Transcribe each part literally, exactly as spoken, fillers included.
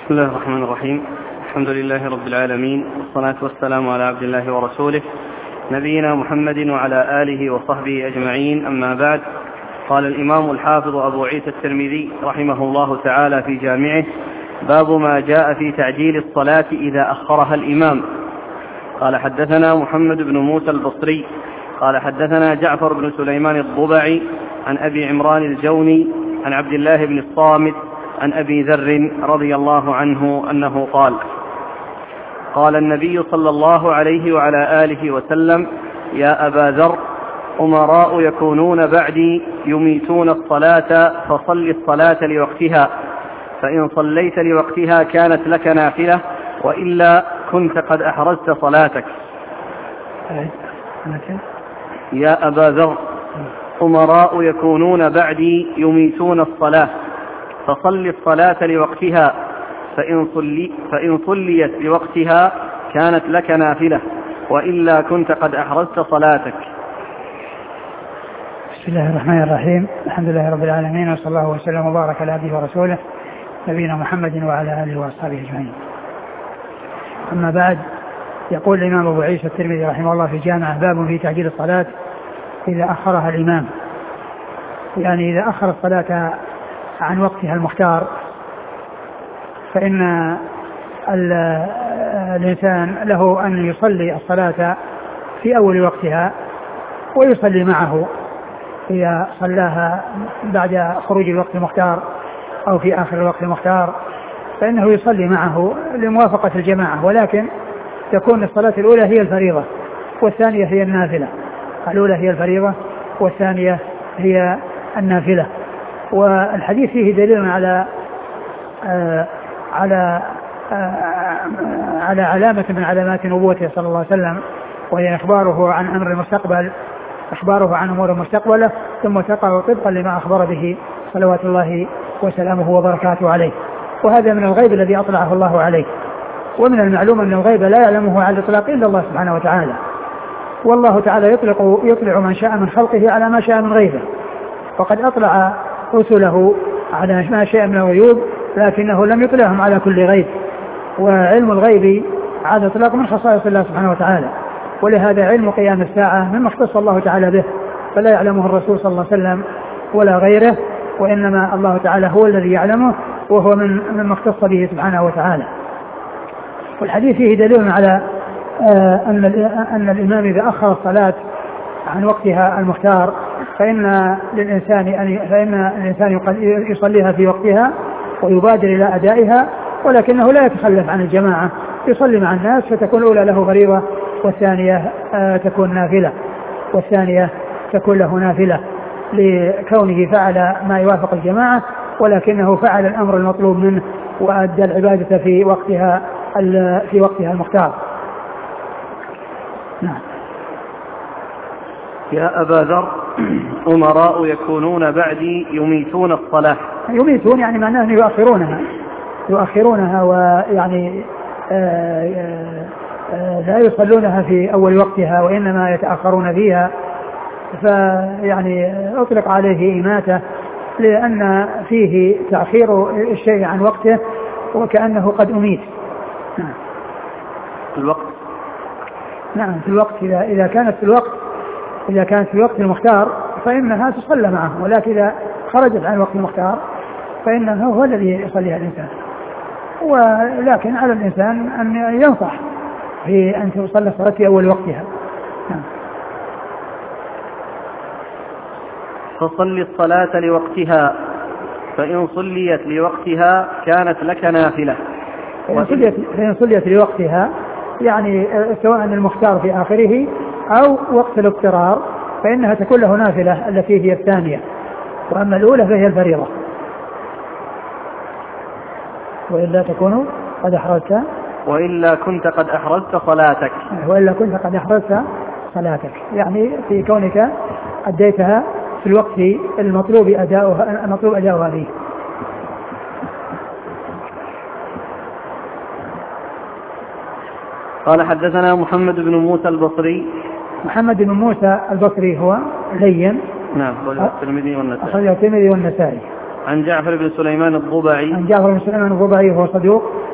بسم الله الرحمن الرحيم. الحمد لله رب العالمين، والصلاة والسلام على عبد الله ورسوله نبينا محمد وعلى آله وصحبه أجمعين، أما بعد. قال الإمام الحافظ أبو عيسى الترمذي رحمه الله تعالى في جامعه: باب ما جاء في تعجيل الصلاة إذا أخرها الإمام. قال حدثنا محمد بن موسى البصري قال حدثنا جعفر بن سليمان الضبعي عن أبي عمران الجوني عن عبد الله بن الصامت عن أبي ذر رضي الله عنه أنه قال: قال النبي صلى الله عليه وعلى آله وسلم: يا أبا ذر، أمراء يكونون بعدي يميتون الصلاة، فصل الصلاة لوقتها، فإن صليت لوقتها كانت لك نافلة، وإلا كنت قد أحرزت صلاتك. يا أبا ذر، أمراء يكونون بعدي يميتون الصلاة، فصل الصلاة لوقتها، فإن, صلي فإن صليت لوقتها كانت لك نافلة، وإلا كنت قد أحرزت صلاتك. بسم الله الرحمن الرحيم. الحمد لله رب العالمين، وصلى الله وسلم وبارك على عبده ورسوله نبينا محمد وعلى آله وأصحابه أجمعين. أما بعد، يقول الإمام أبو عيسى الترمذي رحمه الله في جامعه: باب في تعجيل الصلاة إذا أخرها الإمام. يعني إذا أخر الصلاة عن وقتها المختار، فإن الإنسان له أن يصلي الصلاة في أول وقتها ويصلي معه إذا صلاها بعد خروج الوقت المختار أو في آخر الوقت المختار، فإنه يصلي معه لموافقة الجماعة، ولكن تكون الصلاة الأولى هي الفريضة والثانية هي النافلة. الأولى هي الفريضة والثانية هي النافلة. والحديث فيه دليل على آه على آه على علامة من علامات نبوته صلى الله عليه وسلم، وهي إخباره عن أمر المستقبل، إخباره عن أمور المستقبل، ثم تقع طبقا لما أخبر به صلوات الله وسلامه وبركاته عليه. وهذا من الغيب الذي أطلعه الله عليه، ومن المعلوم أن الغيب لا يعلمه على الإطلاق إلا الله سبحانه وتعالى، والله تعالى يطلق يطلع من شاء من خلقه على ما شاء من غيبه، وقد أطلع رسله على ما شاء من الغيوب، لكنه لم يطلعهم على كل غيب، وعلم الغيب على إطلاق من خصائص الله سبحانه وتعالى. ولهذا علم قيام الساعة مما اختص الله تعالى به، فلا يعلمه الرسول صلى الله عليه وسلم ولا غيره، وإنما الله تعالى هو الذي يعلمه، وهو من مما اختص به سبحانه وتعالى. والحديث فيه دليل على أن أن الإمام إذا أخر الصلاة عن وقتها المختار فإن للإنسان أن فإن الإنسان يصليها في وقتها ويبادر إلى أدائها، ولكنه لا يتخلف عن الجماعة، يصلي مع الناس، فتكون الأولى له فريضة والثانية تكون نافلة والثانية تكون له نافلة، لكونه فعل ما يوافق الجماعة، ولكنه فعل الأمر المطلوب منه وأدى العبادة في وقتها في وقتها المختار. نعم. يا أبا ذر، أمراء يكونون بعدي يميتون الصلاة. يميتون يعني معناه أن يؤخرونها يؤخرونها ويعني آآ آآ لا يصلونها في أول وقتها، وإنما يتأخرون فيها، فيعني أطلق عليه إماتة لأن فيه تأخير الشيء عن وقته وكأنه قد أميت. نعم. الوقت نعم في الوقت، إذا إذا كانت في الوقت إذا كانت في الوقت المختار فإنها تصلى معه، ولكن إذا خرجت عن الوقت المختار فإنه هو الذي يصليها الإنسان. ولكن على الإنسان أن ينصح في أن تصلي الصلاة في أول وقتها. نعم. فصل الصلاة لوقتها، فإن صليت لوقتها كانت لك نافلة. فإن صليت لوقتها يعني سواء المختار في آخره أو وقت الاضطرار فإنها تكون له نافلة التي هي الثانية، وأما الأولى فهي الفريضة. وإلا تكون قد أحرزت وإلا كنت قد أحرزت صلاتك وإلا كنت قد أحرزت صلاتك يعني في كونك أديتها في الوقت المطلوب أداؤها المطلوب أداؤها فيه. قال حدثنا محمد بن موسى البصري. محمد بن موسى البصري هو لين. نعم. الترمذي والنسائي. الترمذي والنسائي. عن جعفر بن سليمان الضبعي. عن جعفر بن سليمان الضبعي هو صدوق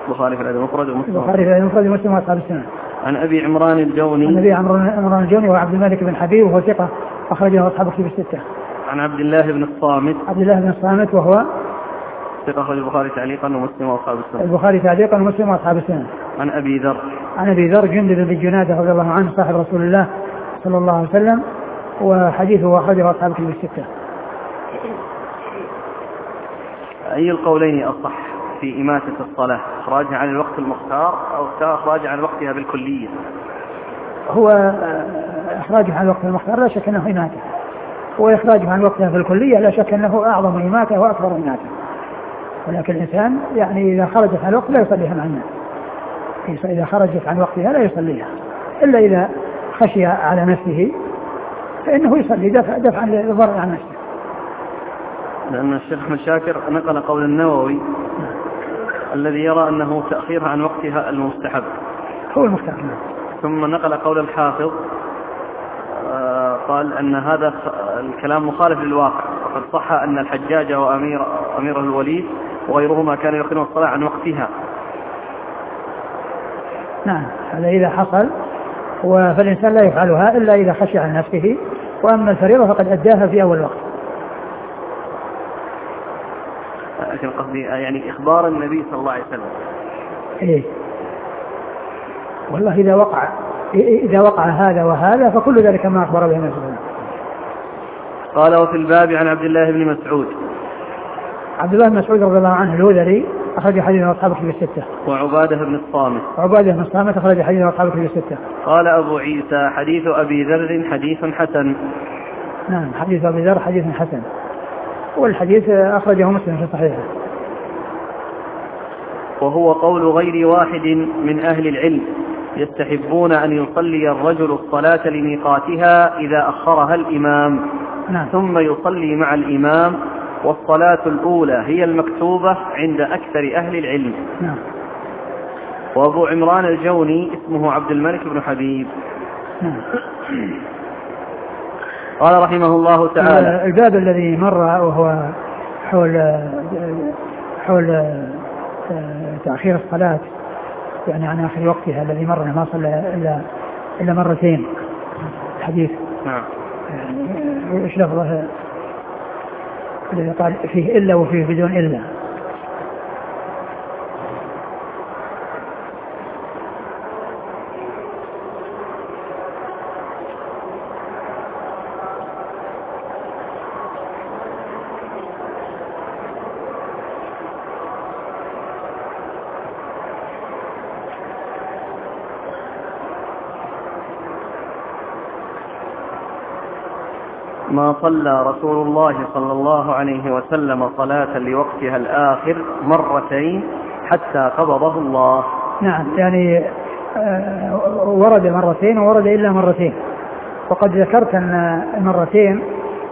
البخاري في الأدب المفرد ومسلم. البخاري في الأدب المفرد ومسلم وأصحاب السنن. عن أبي عمران الجوني. عن أبي عمران الجوني وعبد الملك بن حبيب وهو ثقة أخرجه أصحاب الكتب الستة. عن عبد الله بن الصامت. عبد الله بن الصامت وهو ثقة أخرج البخاري تعليقا ومسلم وأصحاب السنن. البخاري تعليقا ومسلم وأصحاب السنن. عن أبي ذر. عن أبي ذر جندب بن جنادة رضي الله عنه صاحب رسول الله صلى الله عليه وسلم وحديثه أخرجه أصحاب الكتب الستة. أي القولين أصح في إماتة الصلاة؟ إخراجها عن الوقت المختار أو إخراجها عن وقتها بالكلية؟ هو إخراجها عن الوقت المختار لا شك أنه إماتة، وإخراجها عن وقتها بالكلية لا شك أنه أعظم إماتة وأكبر إماتة، ولكن الإنسان يعني إذا خرجت عن الوقت لا يصليها مع الناس، إذا خرجت عن وقتها لا يصليها إلا إذا خشي على نفسه فإنه يصلي دفع دفعا للضرر عن نفسه. لأن الشيخ أحمد شاكر نقل قول النووي الذي يرى أنه تأخيرها عن وقتها المستحب هو المختار، ثم نقل قول الحافظ آه قال أن هذا الكلام مخالف للواقع، وقد صح أن الحجاج وأمير أمير الوليد وغيرهما كانوا يؤخرون الصلاة عن وقتها. نعم هذا إذا حصل، فالإنسان لا يفعلها إلا إذا خشي عن نفسه، وأما الفريضة فقد أداها في أول وقت. لكن قصدي يعني إخبار النبي صلى الله عليه وسلم. إيه والله إذا وقع إذا وقع هذا وهذا فكل ذلك ما أخبر به النبي صلى الله عليه وسلم. قال وفي الباب عن عبد الله بن مسعود. عبد الله بن مسعود رضي الله عنه الهذلي أخرج حديث أصحاب الكتب الستة. وعبادة بن الصامت. وعبادة بن الصامت أخرج حديث أصحاب الكتب الستة. قال أبو عيسى حديث أبي ذر حديث حسن. نعم حديث أبي ذر حديث حسن، والحديث أخرجه مسلم في صحيحه. وهو قول غير واحد من أهل العلم يستحبون أن يصلي الرجل الصلاة لميقاتها إذا أخرها الإمام. نعم. ثم يصلي مع الإمام، والصلاة الأولى هي المكتوبة عند أكثر أهل العلم. نعم. وأبو عمران الجوني اسمه عبد الملك بن حبيب. نعم. قال رحمه الله تعالى الباب الذي مر وهو حول حول تأخير الصلاة يعني عن آخر وقتها الذي مرنا ما صلى إلا إلا مرتين الحديث. نعم. إيش لفظه الذي قال فيه إلا وفيه بدون إلا؟ ما صلى رسول الله صلى الله عليه وسلم صلاة لوقتها الآخر مرتين حتى قبضه الله. نعم يعني ورد مرتين وورد إلا مرتين، وقد ذكرت أن المرتين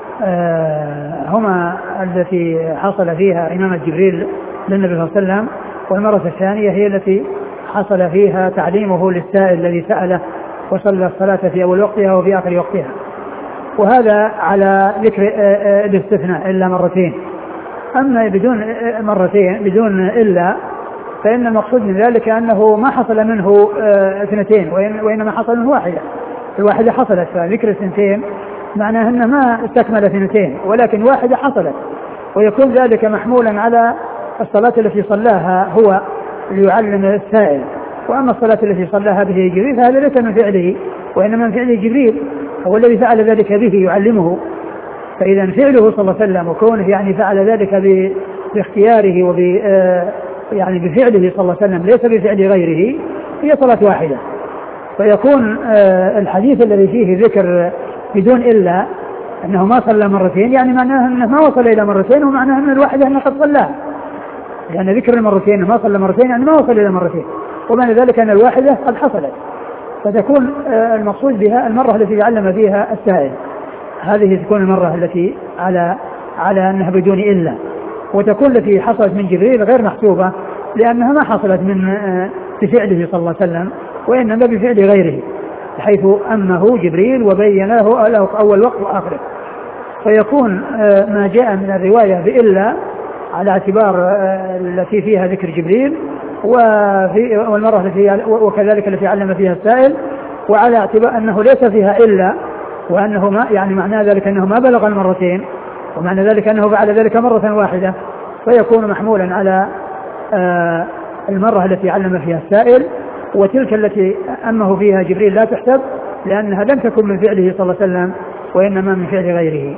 هما التي حصل فيها إمامة جبريل للنبي صلى الله عليه وسلم، والمرة الثانية هي التي حصل فيها تعليمه للسائل الذي سأله وصلى الصلاة في أول وقتها وفي آخر وقتها. وهذا على ذكر الاستثناء إلا مرتين. أما بدون مرتين بدون إلا فإن المقصود من ذلك أنه ما حصل منه اثنتين وإنما حصل منه واحدة. الواحدة حصلت، فذكر اثنتين معناه أنه ما استكمل اثنتين ولكن واحدة حصلت، ويكون ذلك محمولا على الصلاة التي صلاها هو ليعلم السائل. وأما الصلاة التي صلاها به جبريل فهذا ليس من فعله وإنما من فعل جبريل، هو الذي فعل ذلك به يعلمه. فإذا فعله صلى الله عليه وسلم وكونه يعني فعل ذلك باختياره وب يعني بفعله صلى الله عليه وسلم ليس بفعل غيره هي صلاة واحدة. فيكون الحديث الذي فيه ذكر بدون إلا أنه ما صلى مرتين يعني معناه أنه ما وصل إلى مرتين، ومعناه أن الواحدة أنه قد صلاها، لأن يعني ذكر المرتين ما صلى مرتين يعني ما وصل إلى مرتين، ومعنى ذلك أن الواحدة قد حصلت. فتكون المقصود بها المرة التي يعلم فيها السائل، هذه تكون المرة التي على على أنها بدون إلا، وتكون التي حصلت من جبريل غير محسوبة لأنها ما حصلت من بفعله صلى الله عليه وسلم وإنما بفعل غيره، حيث أمه جبريل وبين له له أول وقت وآخره. فيكون ما جاء من الرواية بإلا على اعتبار التي فيها ذكر جبريل وفي والمرة التي وكذلك التي علم فيها السائل، وعلى اعتبار أنه ليس فيها إلا، وأنه ما يعني معنى ذلك أنه ما بلغ المرتين، ومعنى ذلك أنه فعل ذلك مرة واحدة، فيكون محمولا على آه المرة التي علم فيها السائل، وتلك التي أمه فيها جبريل لا تحسب، لأنها لم تكن من فعله صلى الله عليه وسلم وإنما من فعل غيره.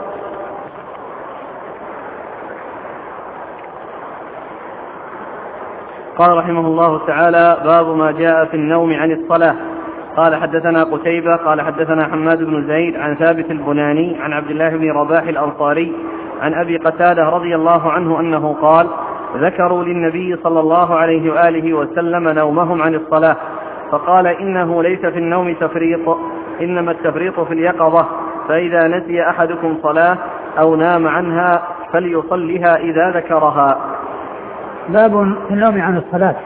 قال رحمه الله تعالى: باب ما جاء في النوم عن الصلاة. قال حدثنا قتيبة قال حدثنا حماد بن زيد عن ثابت البناني عن عبد الله بن رباح الأنصاري عن أبي قتادة رضي الله عنه أنه قال: ذكروا للنبي صلى الله عليه وآله وسلم نومهم عن الصلاة، فقال: إنه ليس في النوم تفريط، إنما التفريط في اليقظة، فإذا نسي أحدكم صلاة أو نام عنها فليصلها إذا ذكرها. باب في النوم عن الصلاة.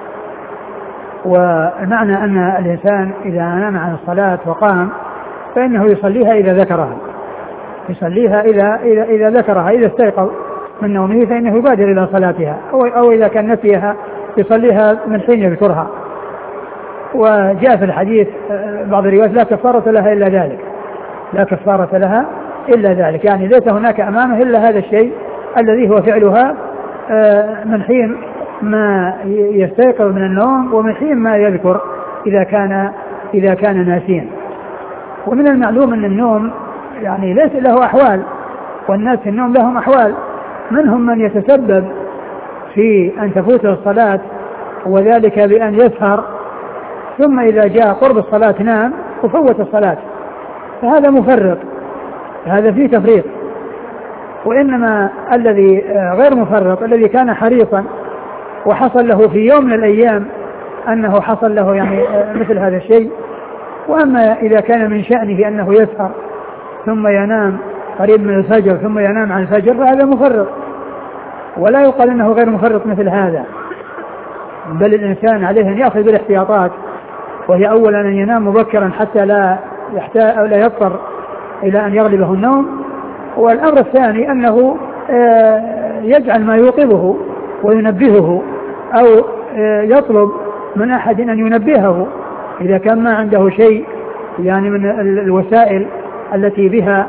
والمعنى أن الإنسان إذا نام عن الصلاة وقام فإنه يصليها إذا ذكرها، يصليها إذا, إذا, إذا ذكرها، إذا استيقظ من نومه فإنه يبادر إلى صلاتها، أو, أو إذا كان نسيها يصليها من حين يذكرها. وجاء في الحديث بعض الروايات: لا كفارة لها إلا ذلك، لا كفارة لها إلا ذلك، يعني ليس هناك أمامه إلا هذا الشيء الذي هو فعلها من حين ما يستيقظ من النوم ومن حين ما يذكر إذا كان إذا كان ناسيا. ومن المعلوم أن النوم يعني ليس له أحوال، والناس في النوم لهم أحوال، منهم من يتسبب في أن تفوته الصلاة وذلك بأن يسهر، ثم إذا جاء قرب الصلاة نام وفوت الصلاة، فهذا مفرط، هذا فيه تفريط. وإنما الذي غير مفرط الذي كان حريصا وحصل له في يوم من الأيام أنه حصل له يعني مثل هذا الشيء. وأما إذا كان من شأنه أنه يسهر ثم ينام قريب من الفجر ثم ينام عن الفجر فهذا مفرط، ولا يقال أنه غير مفرط مثل هذا، بل الإنسان عليه أن يأخذ بالاحتياطات، وهي أولا أن ينام مبكرا حتى لا يحتاج أو لا يضطر إلى أن يغلبه النوم، والأمر الثاني أنه يجعل ما يوقظه وينبهه أو يطلب من أحد أن ينبهه إذا كان ما عنده شيء يعني من الوسائل التي بها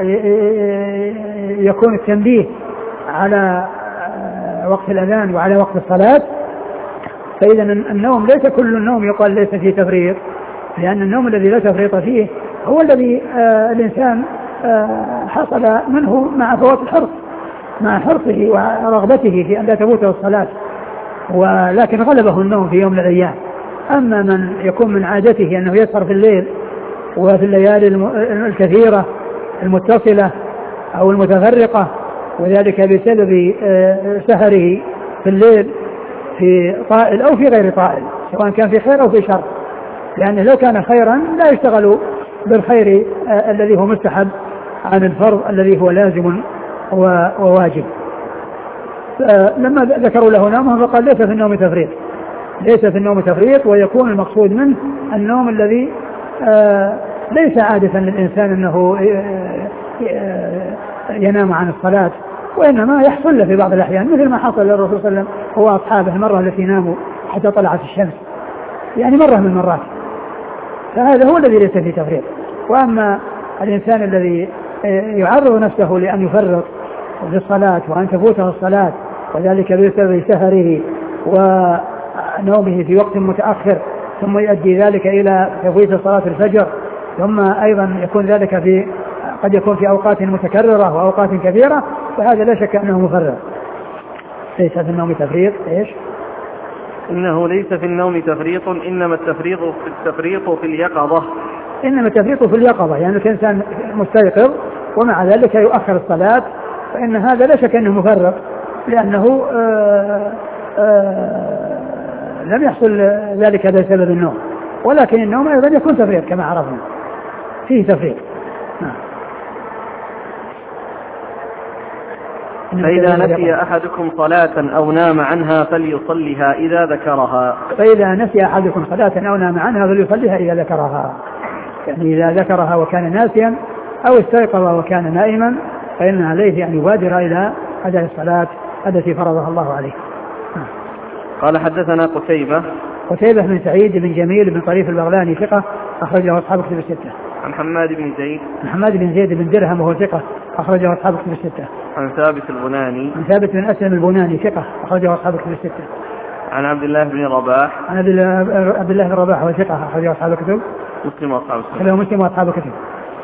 يكون التنبيه على وقت الأذان وعلى وقت الصلاة. فإذا النوم ليس كل النوم يقال ليس فيه تفريط، لأن النوم الذي لا تفريط فيه هو الذي آه الإنسان آه حصل منه مع فوات الحرص، مع حرصه ورغبته في أن لا تفوته الصلاة، ولكن غلبه النوم في يوم من الأيام. أما من يكون من عادته أنه يسهر في الليل وفي الليالي الكثيرة المتصلة أو المتفرقة، وذلك بسبب آه سهره في الليل في طائل أو في غير طائل، سواء كان في خير أو في شر، لأنه لو كان خيرا لا يشتغل بالخير آه الذي هو مستحب عن الفرض الذي هو لازم وواجب. لما ذكروا له نومه فقال ليس في النوم تفريط، ليس في النوم تفريط، ويكون المقصود منه النوم الذي آه ليس عادة للإنسان أنه آه ينام عن الصلاة، وإنما يحصل له في بعض الأحيان، مثل ما حصل للرسول صلى الله عليه وسلم هو أصحابه المرة التي ناموا حتى طلعت الشمس، يعني مرة من المرات، فهذا هو الذي ليس فيه تفريط. وأما الإنسان الذي يعرض نفسه لأن يفرط في الصلاة وأن تفوته الصلاة، وذلك بسبب سهره ونومه في وقت متأخر، ثم يؤدي ذلك إلى تفويت صلاة الفجر، ثم أيضا يكون ذلك في قد يكون في أوقات متكررة وأوقات كثيرة، فهذا لا شك أنه مفرط. ليس في النوم تفريط. إيش؟ إنه ليس في النوم تفريط، إنما التفريط في التفريط في اليقظة. إنما التفريط في اليقظة، يعني الإنسان مستيقظ ومع ذلك يؤخر الصلاة، فإن هذا لا شك أنه مفرط، لأنه آآ آآ لم يحصل ذلك بسبب النوم، ولكن النوم أيضا يكون تفريط كما عرفنا، فيه تفريط. فإذا نسي أحدكم صلاة أو نام عنها فليصلها إذا ذكرها. فإذا نسي أحدكم صلاة أو نام عنها فليصلها إذا ذكرها، يعني إذا ذكرها وكان ناسيا أو استيقظ وكان نائما فإن عليه أن يبادر إلى أداء الصلاة التي فرضها الله عليه. قال حدثنا قتيبة قتيبة بن سعيد بن جميل بن طريف البغلاني ثقة أخرجه أصحاب كتب الستة. عن حماد بن زيد عن حماد بن زيد بن درهم وهو ثقة أخرجه أصحاب كتب الستة. عن ثابت البناني عن ثابت بن أسلم البناني ثقة أخرجه أصحاب كتب الستة. عن عبد الله بن رباح عن عبد الله بن رباح وهو ثقة أخرجه أصحاب الكتب مسلم وأصحاب الكتب. أخرجه مسلم وأصحاب الكتب.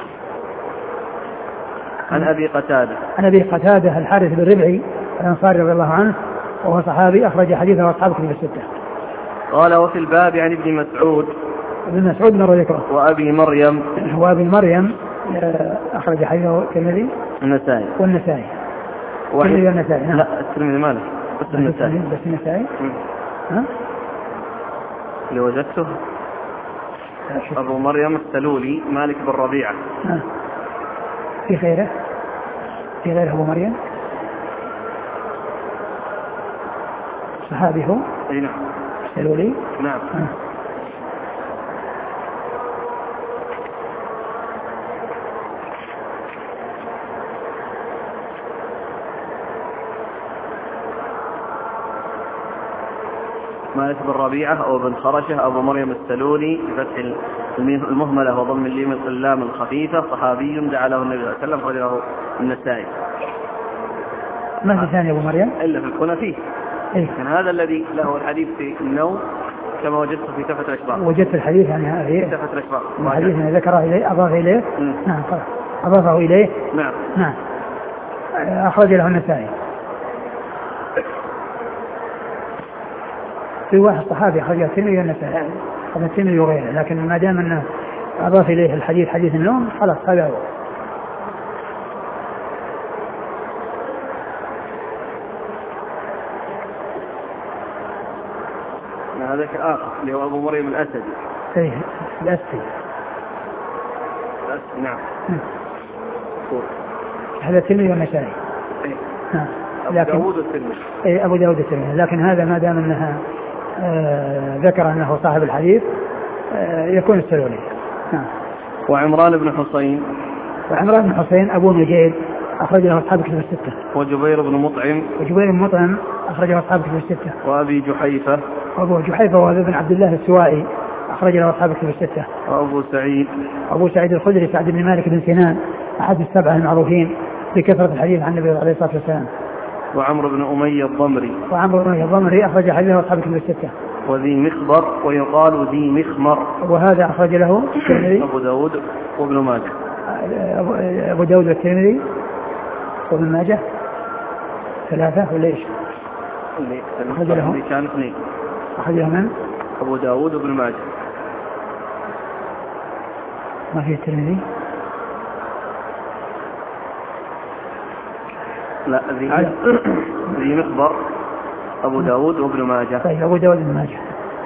عن أبي قتادة عن أبي قتادة الحارث بن ربعي الأنصاري رضي الله عنه وهو صحابي أخرج حديثه أصحاب كتب الستة. قال وفي الباب عن ابن مسعود ابن مسعود بن ذكره وأبي مريم وأبي مريم أخرج حديثه الترمذي النسائي والنسائي الترمذي والنسائي. لا الترمذي ماله بس النسائي بس النسائي ها اللي وجدته أبو مريم السلولي مالك بن ربيعة. ها في غيره في غيره أبو مريم صحابي هو أي نعم السلولي نعم. ها. مالك بن ربيعة أو بن خرشة أبو مريم السلولي بفتح المهملة وضم الليم القلام الخفيفة صحابي دعا له النبي صلى الله عليه وسلم رجله النسائي. ما في ثاني أبو مريم إلا في الكنى فيه إيه؟ كان هذا الذي له الحديث في النوم كما وجدته في تحفة الأشباح. وجدت الحديث يعني هذه تحفة الأشباح الحديث ذكره إليه أضاف إليه نعم أضافه إليه نعم نعم أخرج له النسائي. في واحد صحابي أخرجه الترمذي والنسائي هذا الترمذي وغيره لكن ما دام أنه أضاف إليه الحديث حديث النوم خلاص هذا هو. هذاك آخر اللي هو أبو مريم الأسدي. إيه الأسدي. الأسدي نعم. هذا الترمذي والنسائي. إيه. نعم. أبو داود الترمذي. إيه أبو داود الترمذي لكن هذا ما دام أنها آه ذكر أنه صاحب الحديث آه يكون السلولي. نعم. وعمران بن حسين. وعمران بن حسين أبو نجيب أخرج له أصحاب كتب الستة. وجبير بن مطعم. وجبير بن مطعم أخرج له أصحاب كتب الستة. وأبي جحيفة. وأبو جحيفة وهذا بن عبد الله السوائي أخرج له أصحاب كتب الستة. وأبو سعيد. أبو سعيد الخدري سعد بن مالك بن سنان أحد السبعة المعروفين بكثرة الحديث عن النبي عليه الصلاة والسلام. وعمرو بن أمية الضمري. وعمرو بن أمية الضمري أخرج حديثه أصحاب كتب الستة. وذي مخبر ويقال ذي مخمر. وهذا أخرج له الترمذي. أبو داود وابن ماجه. أبو داود والترمذي وابن ماجه ثلاثة ولا إيش؟ اللي أخرج له اللي كان اثنين. أخرج له من؟ أبو داود وابن ماجه. ما في الترمذي؟ لا ذي ذي مخبر أبو داود وابن ماجه. طيب أبو داود وابن ماجه.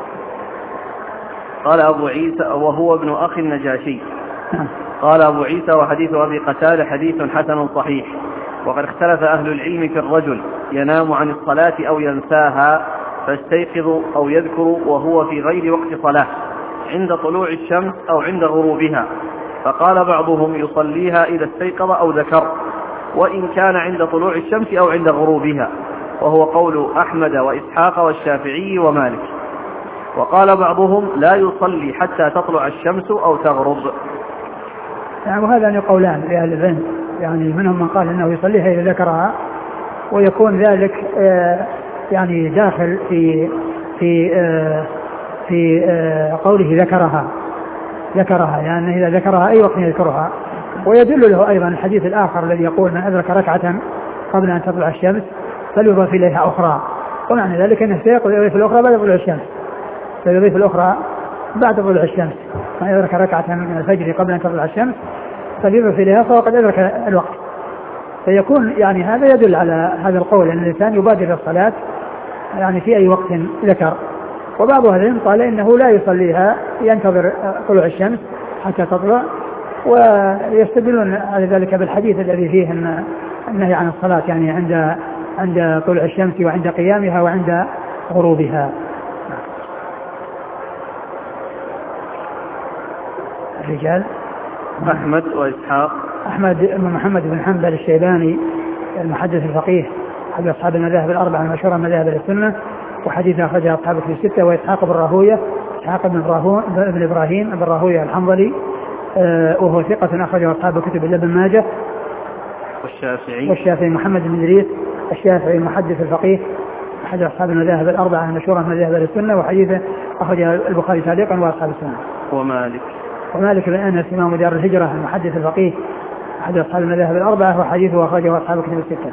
قال أبو عيسى وهو ابن أخي النجاشي. قال أبو عيسى وحديث أبي قتادة حديث حسن صحيح. وقد اختلف أهل العلم في الرجل ينام عن الصلاة أو ينساها فاستيقظ أو يذكر وهو في غير وقت صلاة عند طلوع الشمس أو عند غروبها. فقال بعضهم يصليها إذا استيقظ أو ذكر وإن كان عند طلوع الشمس أو عند غروبها وهو قول أحمد وإسحاق والشافعي ومالك. وقال بعضهم لا يصلي حتى تطلع الشمس أو تغرب. يعني وهذا قولان لأهل العلم يعني منهم من قال إنه يصليها إذا ذكرها ويكون ذلك آه يعني داخل في في آه في آه قوله ذكرها ذكرها يعني إذا ذكرها أي وقت يذكرها. ويدل له أيضا الحديث الآخر الذي يقول من أدرك ركعة قبل أن تطلع الشمس فليضاف إليها أخرى ومعنى ذلك أنه سيضيف الأخرى بعد طلوع الشمس سيضيف الأخرى بعد طلوع الشمس. من أدرك ركعة من الفجر قبل أن تطلع الشمس فليضاف إليها فهو قد أدرك الوقت. فيكون يعني هذا يدل على هذا القول أن الإنسان يبادر الصلاة يعني في أي وقت ذكر. وبعض أهل العلم قال إنه لا يصليها ينتظر طلوع الشمس حتى تطلع ويستدلون على ذلك بالحديث الذي فيه النهي عن الصلاة يعني عند عند طلوع الشمس وعند قيامها وعند غروبها. الرجال أحمد وإسحاق. أحمد بن محمد بن حنبل الشيباني المحدث الفقيه أحد أصحاب المذاهب الأربعة المشهورة من مذاهب السنة وحديث أخرجه أصحاب الكتب الستة. وإسحاق بن راهوية إسحاق بن بن إبراهيم بن راهوية الحنظلي وهو ثقة أخرجه أصحاب الكتب إلا ابن ماجه. والشافعي والشافعي محمد بن إدريس الشافعي المحدث الفقيه أحد أصحاب المذاهب الأربعة المشهورة من مذاهب السنة، وحديثه أخرجه البخاري تعليقا وأصحاب السنة. ومالك ومالك بن أنس إمام دار الهجرة المحدث الفقيه أحد أصحاب المذاهب الأربعة، وحديثه أخرجه أصحاب الكتب الستة.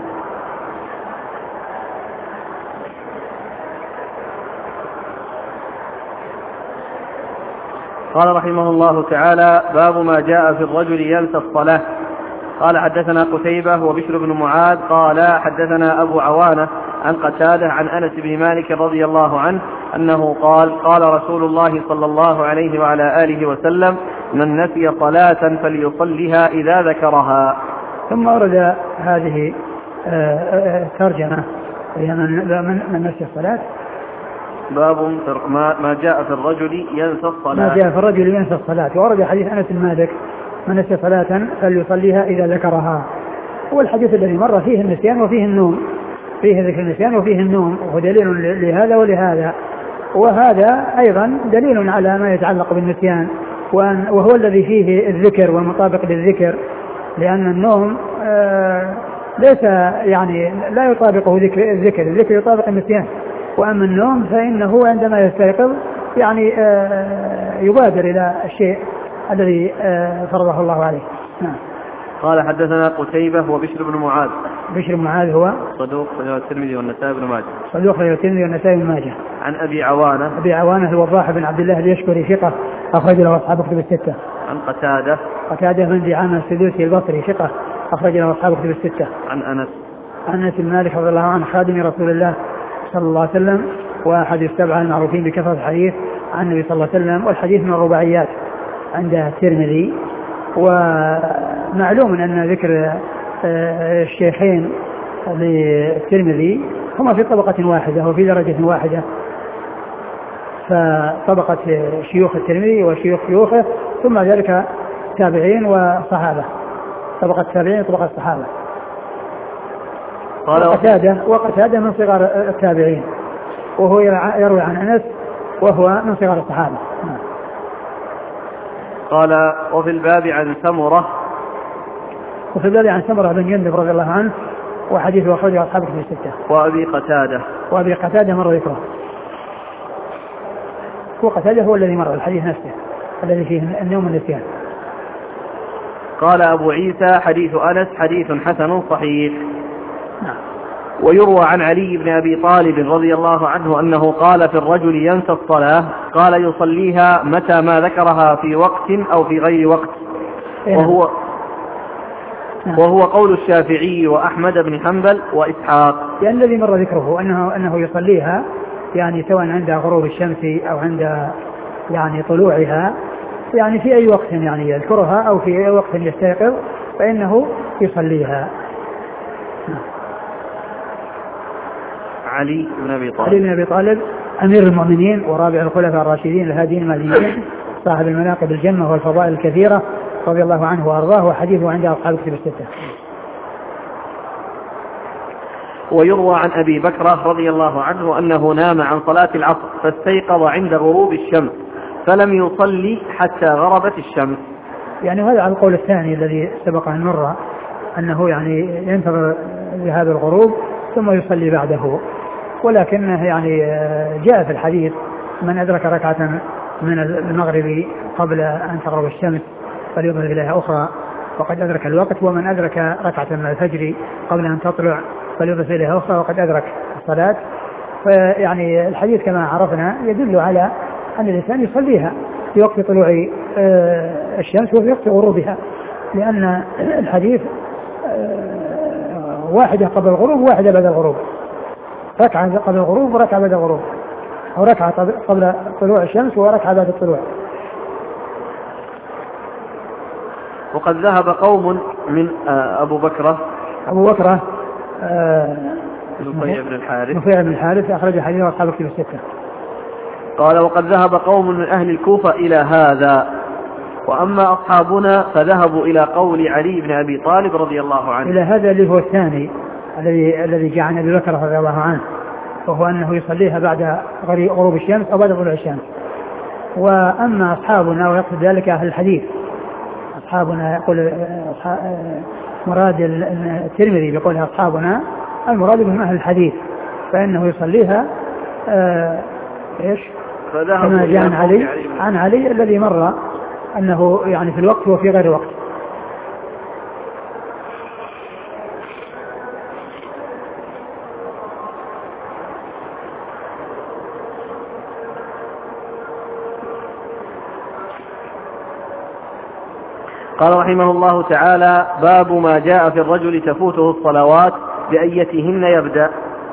قال رحمه الله تعالى: باب ما جاء في الرجل ينسى الصلاة. قال حدثنا قتيبة وبشر بن معاذ قال حدثنا أبو عوانة عن قتادة عن أنس بن مالك رضي الله عنه أنه قال: قال رسول الله صلى الله عليه وعلى آله وسلم: من نسي صلاة فليصلها إذا ذكرها. ثم ورد هذه ترجمة من نسي الصلاة. باب ما جاء في الرجل ينسى الصلاة. ما جاء في الرجل ينسى الصلاة. ورد حديث أنس بن مالك: من نسي صلاة فليصليها إذا ذكرها. والحديث الذي مر فيه النسيان وفيه النوم، فيه ذكر النسيان وفيه النوم، وهو دليل لهذا ولهذا. وهذا أيضا دليل على ما يتعلق بالنسيان، وهو الذي فيه الذكر والمطابق للذكر، لأن النوم آه ليس يعني لا يطابقه ذكر الذكر الذكر يطابق النسيان. وأما النوم فإنه عندما يستيقظ يعني آه يبادر إلى الشيء الذي آه فرضه الله عليه. نعم. قال حدثنا قتيبة وبشر بن معاذ. بشر بن معاذ هو صدوق رواه الترمذي والنسائي بن ماجه. صدوق رواه الترمذي والنسائي بن ماجه. عن أبي عوانة. أبي عوانة الوضاح بن عبد الله اليشكري ثقة أخرج له أصحاب الكتب الستة. عن قتادة. قتادة بن دعامة السدوسي البصري ثقة أخرج له أصحاب الكتب الستة. عن أنس. عن أنس بن مالك رضي الله عنه خادم رسول الله صلى الله عليه وسلم وأحد السبعة المعروفين بكثرة الحديث عن النبي صلى الله عليه وسلم، والحديث من الرباعيات عند الترمذي. ومعلوم أن ذكر الشيخين للترمذي هما في طبقة واحدة وفي درجة واحدة، فطبقة شيوخ الترمذي وشيوخ شيوخه، ثم ذلك تابعين وصحابة، طبقة التابعين وطبقة الصحابة. وقتادة وقتادة من صغار التابعين، وهو يروي عن أنس وهو من صغار الصحابة. قال: وفي الباب عن سمرة. وفي الباب عن سمرة بن جندب رضي الله عنه، وحديثه أخرجه أصحاب الكتب الستة. وأبي قتادة. وأبي قتادة مر ذكره. وقتادة هو الذي مر الحديث نفسه الذي فيه النوم والنسيان. قال أبو عيسى: حديث أنس حديث حسن صحيح. نعم. ويروى عن علي بن أبي طالب رضي الله عنه أنه قال في الرجل ينسى الصلاة قال: يصليها متى ما ذكرها في وقت أو في غير وقت. وهو وهو قول الشافعي وأحمد بن حنبل وإسحاق. يعني الذي مر ذكره أنه أنه يصليها يعني سواء عند غروب الشمس أو عند يعني طلوعها، يعني في أي وقت يعني يذكرها أو في أي وقت يستيقظ فإنه يصليها. علي بن أبي طالب. علي بن أبي طالب أمير المؤمنين ورابع الخلفاء الراشدين الهاديين المهديين صاحب المناقب الجمة والفضائل الكثيرة رضي الله عنه وأرضاه، وحديثه عند أصحاب الكتب الستة. ويروى عن أبي بكر رضي الله عنه أنه نام عن صلاة العصر فاستيقظ عند غروب الشمس فلم يصلي حتى غربت الشمس. يعني هذا على القول الثاني الذي سبق أن مر، أنه يعني ينتظر لهذا الغروب ثم يصلي بعده، ولكنه يعني جاء في الحديث: من أدرك ركعة من المغرب قبل أن تغرب الشمس فليضرب إليها أخرى وقد أدرك الوقت، ومن أدرك ركعة من الفجر قبل أن تطلع فليضرب إليها أخرى وقد أدرك الصلاة. فيعني الحديث كما عرفنا يدل على أن الإنسان يصليها في وقت طلوع الشمس وفي وقت غروبها، لأن الحديث واحدة قبل الغروب وواحدة بعد الغروب، ركعة قبل الغروب وركعة بعد الغروب، أو ركعة قبل طلوع الشمس وركعة بعد الطلوع. وقد ذهب قوم من أبو بكرة أبو بكرة نفيع بن الحارث نفيع بن الحارث أخرج حديث أصحاب الكتب الستة. قال: وقد ذهب قوم من أهل الكوفة إلى هذا، وأما أصحابنا فذهبوا إلى قول علي بن أبي طالب رضي الله عنه. إلى هذا اللي هو الثاني الذي الذي جاء عن أبي بكر رضي الله عنه، وهو أنه يصليها بعد غروب الشمس أو بعد طلوع الشمس. وأما أصحابنا ويقصد ذلك أهل الحديث، أصحابنا يقول مراد الترمذي يقول أصحابنا المراد بهم أهل الحديث، فإنه يصليها آه إيش كما جاء عن علي عن علي الذي مر أنه يعني في الوقت وفي غير وقت. قال رحمه الله تعالى: باب ما جاء في الرجل تفوته الصلوات بأيتهن يبدأ.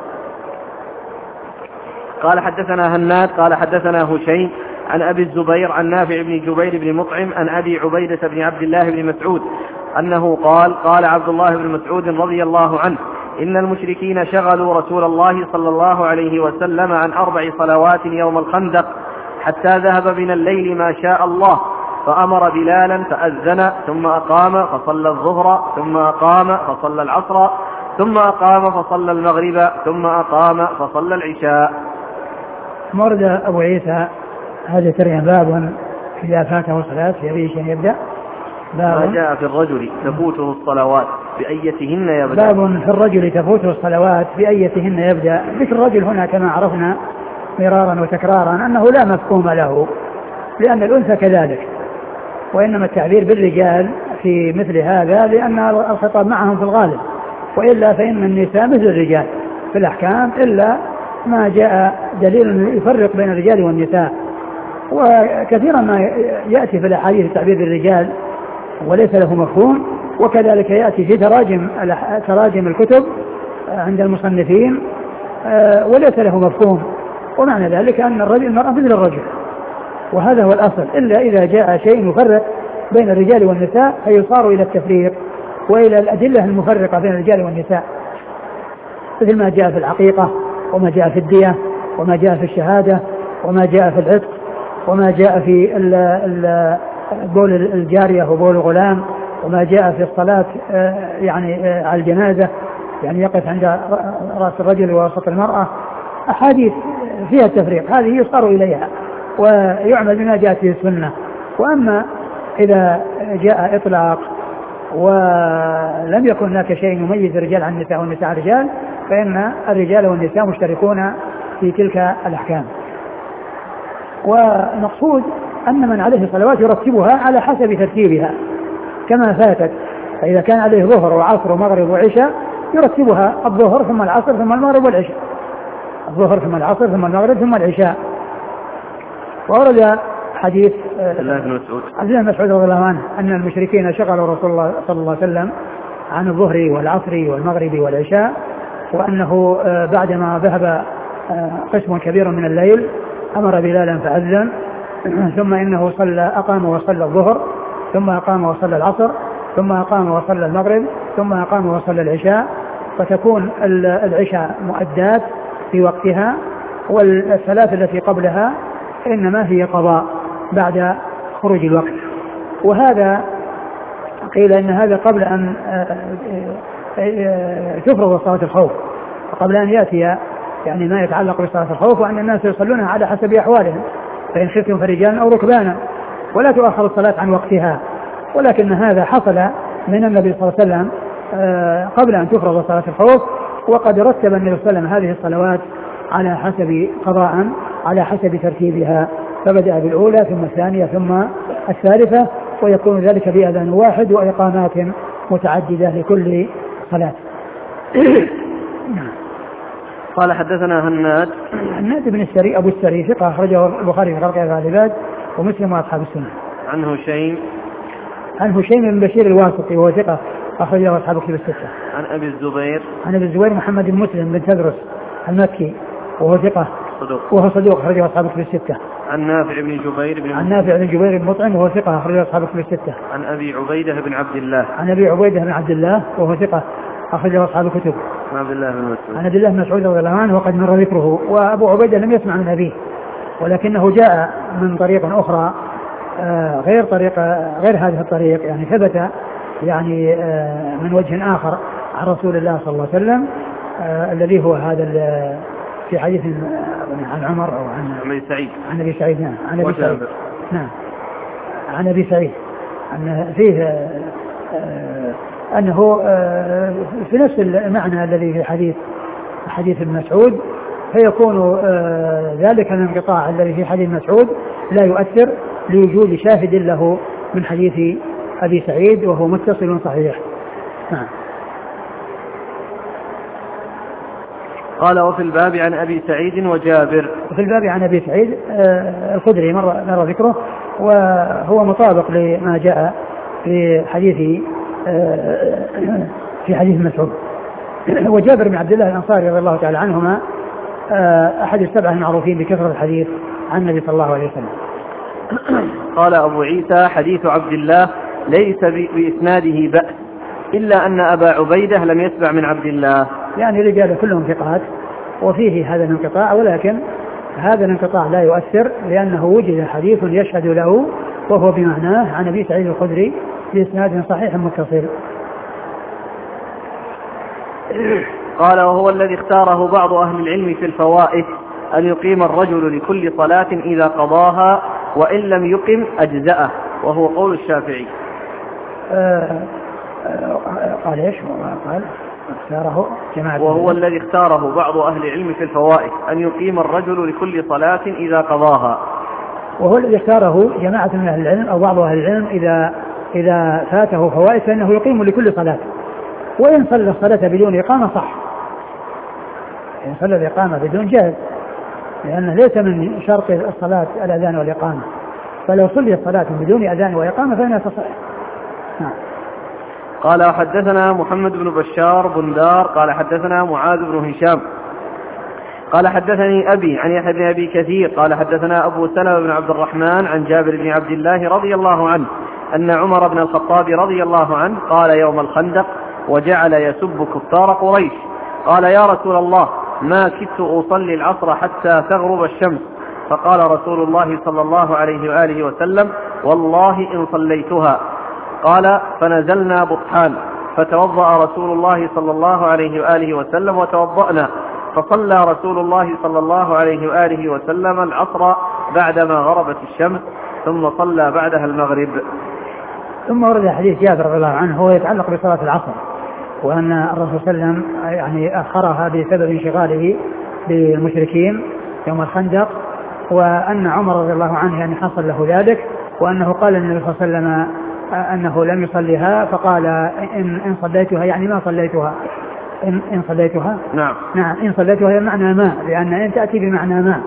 قال حدثنا هناد قال حدثنا هشيم عن أبي الزبير عن نافع بن جبير بن مطعم عن أبي عبيدة بن عبد الله بن مسعود أنه قال: قال عبد الله بن مسعود رضي الله عنه: إن المشركين شغلوا رسول الله صلى الله عليه وسلم عن أربع صلوات يوم الخندق حتى ذهب من الليل ما شاء الله، فأمر بلالا فأذن ثم أقام فصلى الظهر ثم أقام فصلى العصر ثم أقام فصلى المغرب ثم أقام فصلى العشاء. مرد أبو عيسى هذا ترجم باب إذا فاته الصلاة في أي شيء يبدأ. ما جاء في الرجل تفوته الصلوات بأيتهن يبدأ. باب في الرجل تفوته الصلوات بأيتهن يبدأ. ذكر الرجل هنا كما عرفنا مرارا وتكرارا أنه لا مفهوم له، لأن الأنثى كذلك، وإنما التعبير بالرجال في مثل هذا لأن الخطاب معهم في الغالب، وإلا فإن النساء مثل الرجال في الأحكام، إلا ما جاء دليل يفرق بين الرجال والنساء. وكثيرا ما يأتي في الأحاديث التعبير بالرجال وليس له مفهوم، وكذلك يأتي في تراجم تراجم الكتب عند المصنفين وليس له مفهوم، ومعنى ذلك أن الرجل المرأة مثل الرجل، وهذا هو الأصل، إلا إذا جاء شيء يفرق بين الرجال والنساء فيصار إلى التفريق وإلى الأدلة المفرقة بين الرجال والنساء، مثل ما جاء في العقيقة وما جاء في الدية وما جاء في الشهادة وما جاء في العتق وما جاء في بول الجارية وبول الغلام وما جاء في الصلاة يعني على الجنازة، يعني يقف عند رأس الرجل ووسط المرأة، أحاديث فيها التفريق هذه يصار إليها ويعمل بما جاءت في السنة. وأما إذا جاء إطلاق ولم يكن هناك شيء يميز الرجال عن النساء والنساء عن الرجال، فإن الرجال والنساء مشتركون في تلك الأحكام. ونقصد أن من عليه صلوات يرتبها على حسب ترتيبها كما فاتت، فإذا كان عليه ظهر وعصر ومغرب وعشاء يرتبها الظهر ثم العصر ثم المغرب والعشاء، الظهر ثم العصر ثم المغرب ثم العشاء. وورد حديث عبد الله بن مسعود عبد الله بن مسعود رضي الله عنه أن المشركين شغلوا رسول الله صلى الله عليه وسلم عن الظهر والعصر والمغرب والعشاء، وأنه بعدما ذهب قسم كبير من الليل أمر بلالا فأذن، ثم إنه صلى أقام وصلى الظهر ثم أقام وصلى العصر ثم أقام وصلى المغرب ثم أقام وصلى العشاء، فتكون العشاء مؤدات في وقتها، والثلاث التي قبلها إنما هي قضاء بعد خروج الوقت. وهذا قيل إن هذا قبل أن تفرض صلاة الخوف، وقبل أن يأتي يعني ما يتعلق بصلاة الخوف، وأن الناس يصلونها على حسب أحوالهم، فإن خفتم فرجالا أو ركبانا، ولا تؤخر الصلاة عن وقتها. ولكن هذا حصل من النبي صلى الله عليه وسلم قبل أن تفرض صلاة الخوف، وقد رتب النبي صلى الله عليه وسلم هذه الصلوات على حسب قضاء على حسب ترتيبها، فبدأ بالأولى ثم الثانية ثم الثالثة، ويكون ذلك بأذان واحد وإقامات متعددة لكل صلاة. قال حدثنا هناد هناد بن السري أبو السري ثقة أخرجه البخاري في خلق العباد ومسلم وأصحاب السنة. عن هشيم عن هشيم بن بشير الواسطي وهو ثقة أخرجه أصحاب الكتب الستة. عن أبي الزبير عن أبي الزبير محمد بن مسلم بن تدرس المكي وهو ثقة صدوق وهو صدوق أخرجه أصحاب الكتب الستة. عن نافع بن جبير بن عن نافع بن جبير بن مطعم وهو ثقة أخرجه أصحاب الكتب الستة. عن أبي عبيدة بن عبد الله عن أبي عبيدة بن عبد الله وهو ثقة أخرجه أصحاب الكتب. عن عبد الله بن مسعود عن عبد الله بن مسعود رضي الله عنه وقد مر ذكره. وأبو عبيدة لم يسمع من أبيه، ولكنه جاء من طريق أخرى غير طريق غير هذه الطريق، يعني ثبت يعني من وجه آخر عن رسول الله صلى الله عليه وسلم، الذي هو هذا في حديث عن عمر أو عن أبي سعيد عن أبي سعيد نعم عن أبي سعيد نعم عن أبي سعيد أن فيه أنه في نفس المعنى الذي في حديث حديث ابن مسعود، فيكون ذلك الانقطاع الذي في حديث مسعود لا يؤثر لوجود شاهد له من حديث أبي سعيد وهو متصل صحيح. نعم. قال وفي الباب عن أبي سعيد وجابر. وفي الباب عن أبي سعيد الخدري مر, مر ذكره وهو مطابق لما جاء في حديث في حديث مسعود. وجابر بن عبد الله الأنصاري رضي الله تعالى عنهما أحد السبعة المعروفين بكثرة الحديث عن النبي صلى الله عليه وسلم. قال أبو عيسى حديث عبد الله ليس بإسناده بأس إلا أن أبا عبيدة لم يسمع من عبد الله. يعني رجال كلهم ثقات وفيه هذا الانقطاع، ولكن هذا الانقطاع لا يؤثر لأنه وجد حديث يشهد له وهو بمعناه عن أبي سعيد الخدري بإسناد صحيح متصل. قال وهو الذي اختاره بعض أهل العلم في الفوائد أن يقيم الرجل لكل صلاة إذا قضاها وإن لم يقم أجزأه، وهو قول الشافعي. آه آه قال إيش؟ قال اختاره جماعة وهو الذي اختاره بعض أهل العلم في الفوائد أن يقيم الرجل لكل صلاة إذا قضاها. وهو الذي اختاره جماعة من أهل العلم أو بعض أهل العلم إذا إذا فاته فوائد فإنه يقيم لكل صلاة، وإن صلى الصلاة بدون إقامة صح، إن صلى الإقامة بدون جهد، لأنه ليس من شرط الصلاة الأذان والإقامة، فلو صلي الصلاة بدون أذان وإقامة فإنها تصح. نعم. قال حدثنا محمد بن بشار بندار قال حدثنا معاذ بن هشام قال حدثني أبي عن يحيى بن أبي كثير قال حدثنا أبو سلمة بن عبد الرحمن عن جابر بن عبد الله رضي الله عنه أن عمر بن الخطاب رضي الله عنه قال يوم الخندق وجعل يسب كفار قريش قال يا رسول الله ما كدت أصلي العصر حتى تغرب الشمس، فقال رسول الله صلى الله عليه وآله وسلم والله إن صليتها. قال فنزلنا بطحان فتوضأ رسول الله صلى الله عليه وآله وسلم وتوضأنا، فصلى رسول الله صلى الله عليه وآله وسلم العصر بعدما غربت الشمس ثم صلى بعدها المغرب. ثم ورد حديث جابر رضي الله عنه هو يتعلق بصلاة العصر، وأن الرسول صلى الله عليه وسلم يعني أخرها بسبب انشغاله بالمشركين يوم الخندق، وأن عمر رضي الله عنه يعني حصل له ذلك، وأنه قال النبي صلى الله عليه وسلم أنه لم يصليها، فقال إن, إن صليتها يعني ما صليتها إن, إن صليتها نعم نعم إن صليتها بمعنى ما، لأن إن تأتي بمعنى ما،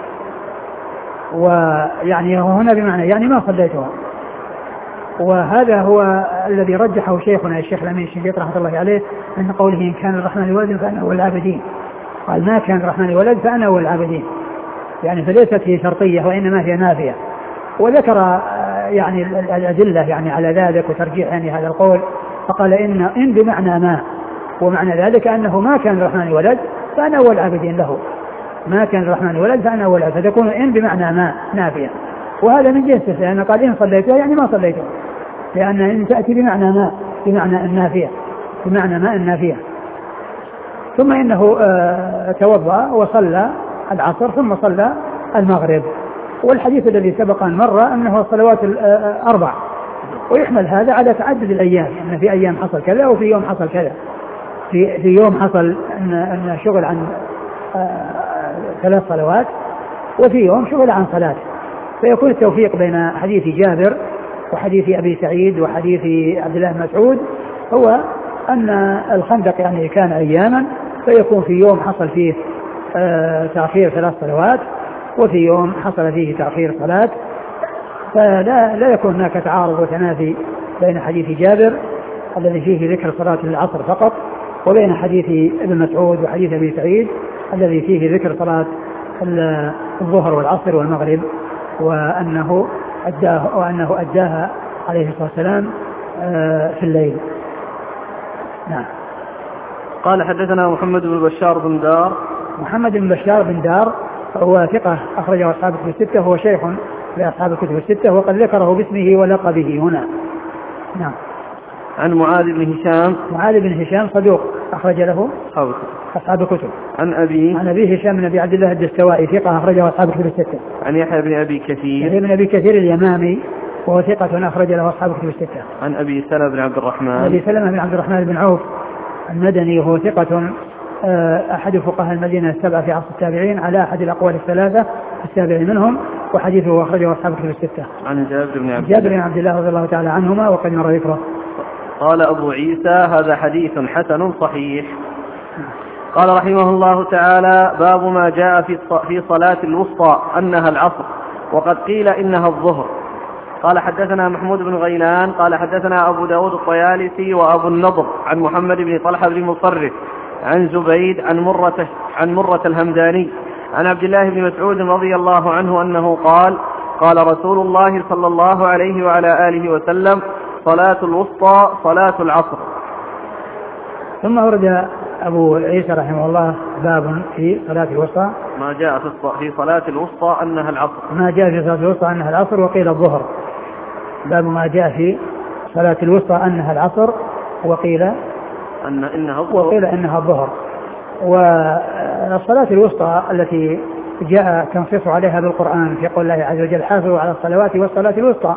ويعني هنا بمعنى يعني ما صليتها. وهذا هو الذي رجحه شيخنا الشيخ الأمين الشنقيطي رحمة الله عليه من قوله إن كان الرحمن ولد فأنا هو العابدين، قال ما كان الرحمن ولد فأنا هو العابدين، يعني فليست هي شرطية وإنما هي نافية. وذكر يعني الأدلة يعني على ذلك وترجيح يعني هذا القول، فقال إن إن بمعنى ما، ومعنى ذلك أنه ما كان الرحمن ولد فأنا هو العابدين له، ما كان الرحمن ولد فأنا هو العابدين، فتكون إن بمعنى ما نافية. وهذا من جنسه، لأن قال إن صليتها يعني ما صليتها، لأن إن تأتي بمعنى ما بمعنى النافية بمعنى ما النافية. ثم إنه آه توضأ وصلى العصر ثم صلى المغرب. والحديث الذي سبق أن مر أنه الصلوات الأربع، ويحمل هذا على تعدد الأيام، أن في أيام حصل كذا وفي يوم حصل كذا، في, في يوم حصل أن, أن شغل عن آه ثلاث صلوات، وفي يوم شغل عن صلاة، فيكون التوفيق بين حديث جابر وحديث أبي سعيد وحديث عبد الله بن مسعود هو أن الخندق يعني كان أياما، فيكون في يوم حصل فيه آه تأخير ثلاث صلوات، وفي يوم حصل فيه تأخير صلاة، فلا لا يكون هناك تعارض وتنافي بين حديث جابر الذي فيه ذكر صلاة العصر فقط، وبين حديث ابن مسعود وحديث أبي سعيد الذي فيه ذكر صلاة الظهر والعصر والمغرب، وأنه أداه وأنه أداها عليه الصلاة والسلام في الليل. نعم. قال حدثنا محمد بن بشار بن دار. محمد بن بشار بن دار هو ثقة أخرجه أصحاب الكتب الستة، هو شيخ لأصحاب الكتب الستة، وقد ذكره باسمه ولقبه هنا. نعم. عن معاذ بن هشام. معاذ بن هشام صدوق أخرج له أصحاب الكتب. أصحاب الكتب. عن أبي عن أبي هشام بن أبي عبد الله الدستوائي ثقة أخرجه أصحاب الكتب الستة. عن يحيى بن أبي كثير يحيى بن أبي كثير اليمامي وهو ثقة أخرج له أصحاب الكتب الستة. عن أبي سلمة بن عبد الرحمن أبي سلمة بن عبد الرحمن بن عوف المدني وهو ثقة أحد فقهاء المدينة السبعة في عصر التابعين على أحد الأقوال الثلاثة السابع منهم، وحديثه أخرجه أصحاب الكتب الستة. عن جابر بن عبد جابر بن عبد الله رضي الله تعالى عنهما وقد مر ذكره. قال أبو عيسى هذا حديث حسن صحيح. قال رحمه الله تعالى باب ما جاء في صلاة الوسطى أنها العصر وقد قيل إنها الظهر. قال حدثنا محمود بن غيلان قال حدثنا أبو داود الطيالسي وأبو النضر عن محمد بن طلحة بن مصرف عن زبيد عن مرة, عن مرة الهمداني عن عبد الله بن مسعود رضي الله عنه أنه قال قال رسول الله صلى الله عليه وعلى آله وسلم صلاة الوسطى صلاة العصر. ثم ورد أبو عيسى رحمه الله باب في صلاة الوسطى ما جاء في صلاة الوسطى أنها العصر ما جاء في صلاة الوسطى أنها العصر وقيل الظهر. باب ما جاء في صلاة الوسطى أنها العصر وقيل أن إنها الظهر وقيل إنها الظهر. والصلاة الوسطى التي جاء تنصيص عليها بالقرآن في قول الله عز وجل حافظوا على الصلوات والصلاة الوسطى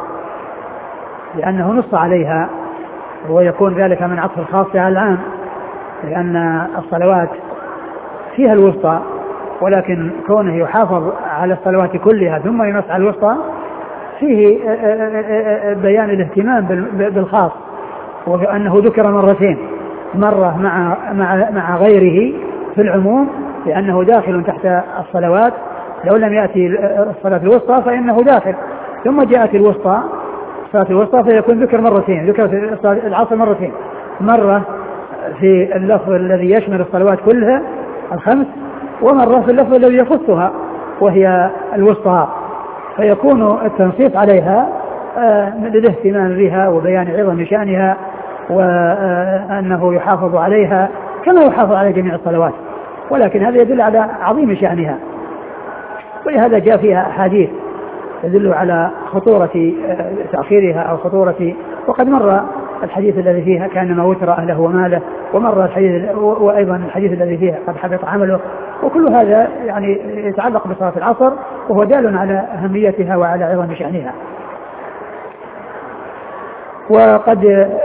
لأنه نص عليها ويكون ذلك من عطف الخاص على العام، لأن الصلوات فيها الوسطى ولكن كونه يحافظ على الصلوات كلها ثم ينص على الوسطى فيه بيان الاهتمام بالخاص، وأنه ذكر مرتين، مرة مع, مع, مع غيره في العموم لأنه داخل تحت الصلوات، لو لم يأتي الصلاة الوسطى فإنه داخل، ثم جاءت الوسطى صلاة الوسطى فيكون ذكر مرتين، ذكر العصر مرتين، مرة في اللفظ الذي يشمل الصلوات كلها الخمس، ومرة في اللفظ الذي يخصها وهي الوسطى، فيكون التنصيص عليها للاهتمام بها وبيان عظم شأنها وأنه يحافظ عليها كما يحافظ على جميع الصلوات، ولكن هذا يدل على عظيم شأنها، ولهذا جاء فيها أحاديث تدل على خطورة تأخيرها أو خطورة، وقد مر الحديث الذي فيها كأنما وتر أهله وماله، ومر الحديث وأيضا الحديث الذي فيها قد حبط عمله، وكل هذا يعني يتعلق بصلاة العصر وهو دال على أهميتها وعلى عظم شأنها. وقد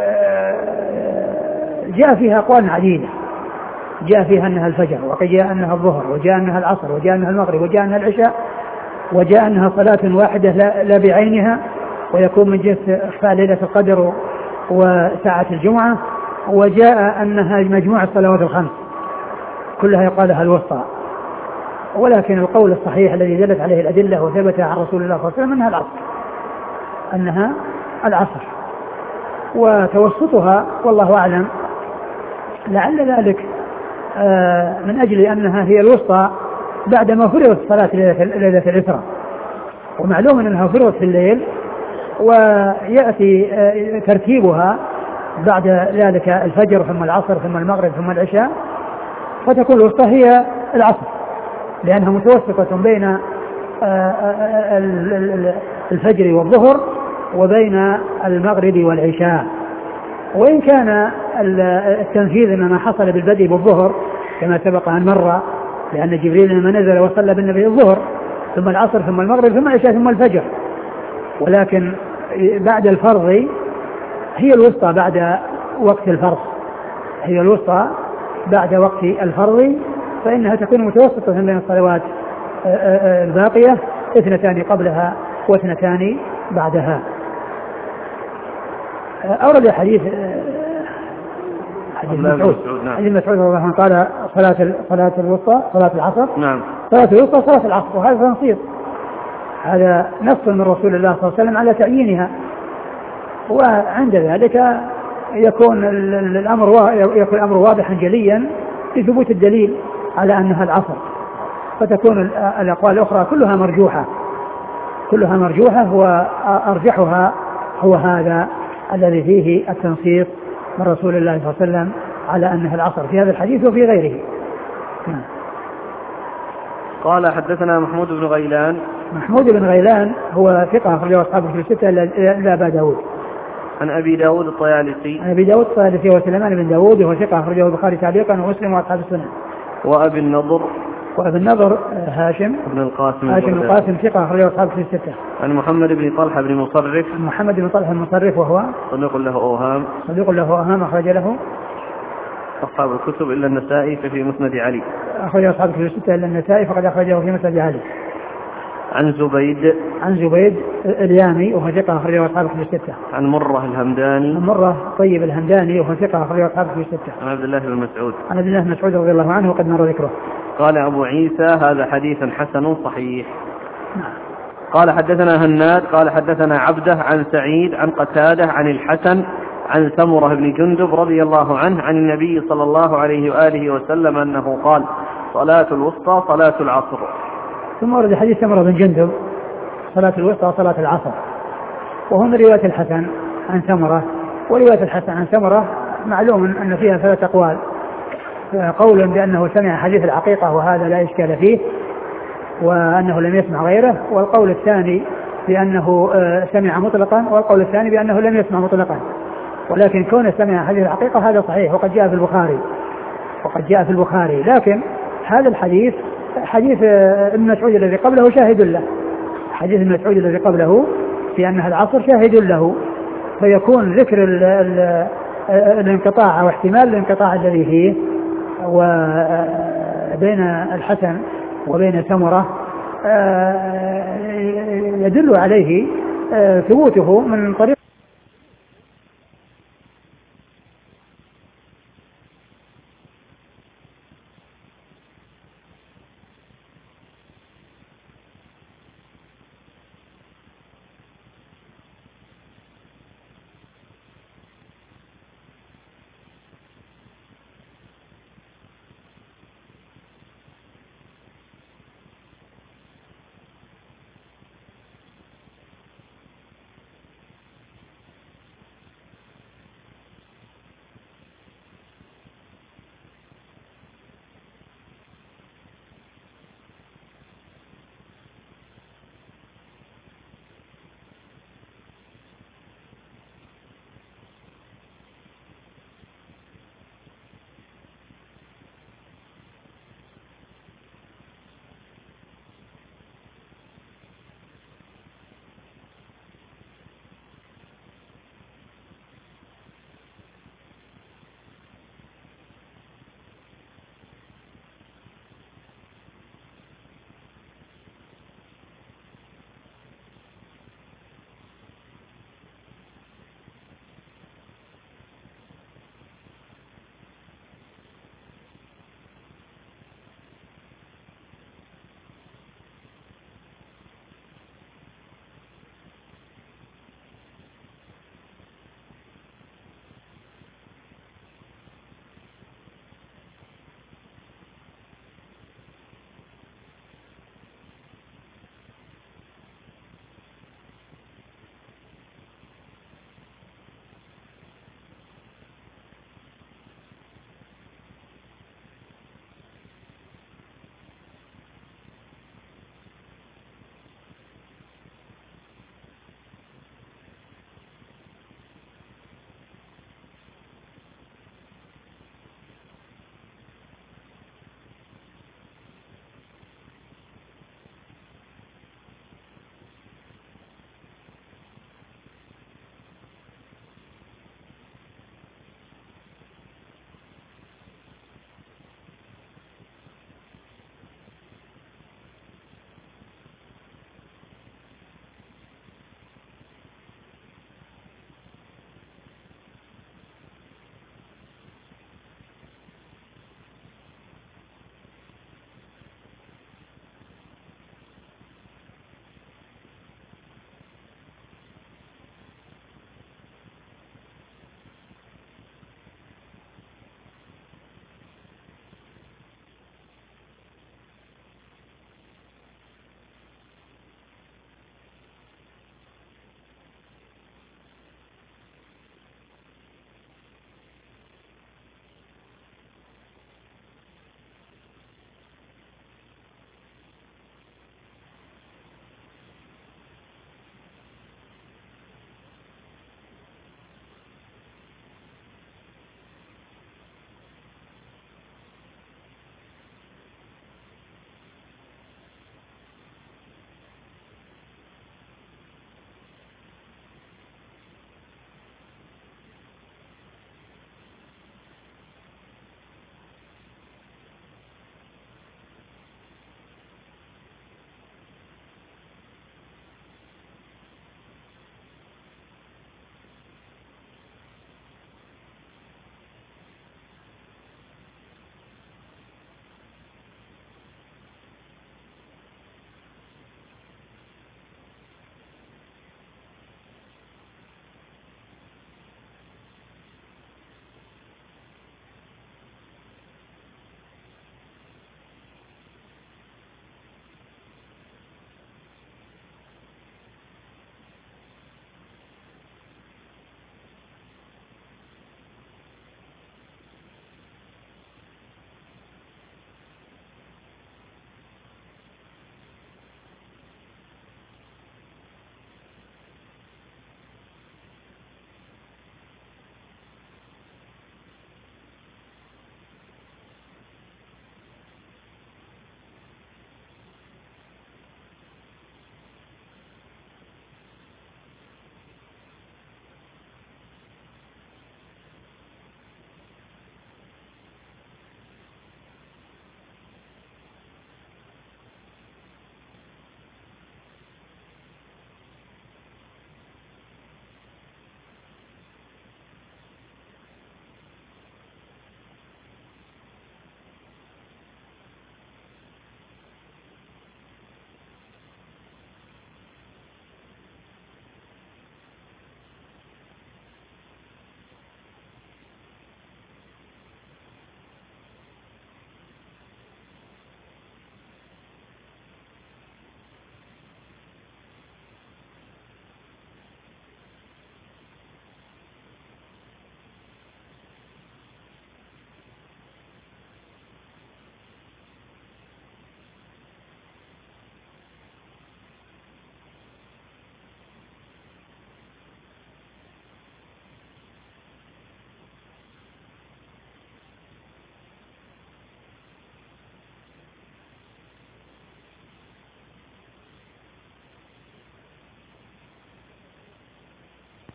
جاء فيها أقوال عديدة، جاء فيها أنها الفجر، وقد جاء أنها الظهر، وجاء أنها العصر، وجاء أنها المغرب، وجاء أنها العشاء، وجاء أنها صلاة واحدة لا بعينها ويكون من جنس إخفاء ليلة القدر وساعة الجمعة، وجاء أنها مجموعة الصلوات الخمس كلها يقال لها الوسطى، ولكن القول الصحيح الذي دلت عليه الأدلة وثبت عن رسول الله صلى الله عليه وسلم أنها العصر أنها العصر وتوسطها والله أعلم، لعل ذلك من أجل أنها هي الوسطى بعدما فرضت صلاة ليلة الإسراء، ومعلوم أنها فرضت في الليل ويأتي ترتيبها بعد ذلك الفجر ثم العصر ثم المغرب ثم العشاء، فتكون الوسطى هي العصر لأنها متوسطة بين الفجر والظهر وبين المغرب والعشاء. وإن كان التنفيذ إنما حصل بالبدء بالظهر كما سبق أن مر، لأن جبريل لما نزل وصلى بالنبي الظهر ثم العصر ثم المغرب ثم العشاء ثم الفجر، ولكن بعد الفرض هي الوسطى بعد وقت الفرض، هي الوسطى بعد وقت الفرض، فإنها تكون متوسطة بين الصلوات الباقية، اثنتان قبلها واثنتان بعدها. أورد حديث حديث مسعود حديث مسعود رضي الله عنه قال صلاة صلاة الوسطى صلاة العصر نعم صلاة الوسطى صلاة العصر، وهذا تنصيص، هذا نص من رسول الله صلى الله عليه وسلم على تعيينها، وعند ذلك يكون الأمر يكون الأمر واضحا جليا لثبوت الدليل على أنها العصر، فتكون الأقوال الأخرى كلها مرجوحة كلها مرجوحة وأرجحها هو هذا الذي فيه التنصيص من رسول الله صلى الله عليه وسلم على أنها العصر في هذا الحديث وفي غيره. قال حدثنا محمود بن غيلان. محمود بن غيلان هو ثقة أخرجه أصحاب الكتب الستة إلا أبا داود. عن أبي داود الطيالسي. عن أبي داود الطيالسي وسليمان بن داود وهو ثقة أخرجه البخاري تعليقا ومسلم وأصحاب السنن. وأبي النضر وأبي النضر هاشم بن القاسم هاشم القاسم ثقة أخرجه أصحاب في الستة. عن محمد بن طلحة بن مصرف محمد بن طلحة المصرف وهو صديق له أوهام صديق له أوهام أخرج له أصحاب الكتب إلا النسائي ففي مسند علي أخرج أصحاب الكتب الستة إلا النسائي فقد أخرجه في مسند علي. عن زبيد عن زبيد اليامي وهو ثقة أخرجه أصحاب الكتب الستة. عن مرة الهمداني عن مرة طيب الهمداني وهو ثقة أخرجه أصحاب الكتب الستة. عن عبد الله بن مسعود عن عبد الله بن مسعود رضي الله عنه وقد مر ذكره. قال أبو عيسى هذا حديث حسن صحيح. قال حدثنا هناد قال حدثنا عبده عن سعيد عن قتادة عن الحسن عن سمرة بن جندب رضي الله عنه عن النبي صلى الله عليه وآله وسلم أنه قال صلاة الوسطى صلاة العصر. ثم ورد حديث سمرة بن جندب صلاة الوسطى صلاة العصر، وهنا رواية الحسن عن سمرة. ورواية الحسن عن سمرة معلوم أن فيها ثلاثة أقوال، قول بأنه سمع حديث العقيقة وهذا لا إشكال فيه وأنه لم يسمع غيره، والقول الثاني بأنه سمع مطلقا، والقول الثاني بأنه لم يسمع مطلقا. ولكن كون سمع حديث العقيقة هذا صحيح وقد جاء في البخاري وقد جاء في البخاري لكن هذا الحديث حديث ابن مسعود الذي قبله شاهد له، حديث ابن مسعود الذي قبله في أنها العصر شاهد له، فيكون ذكر ال ال الانقطاع أو احتمال الانقطاع الذي فيه وبين الحسن وبين سمرة يدل عليه ثبوته من طريق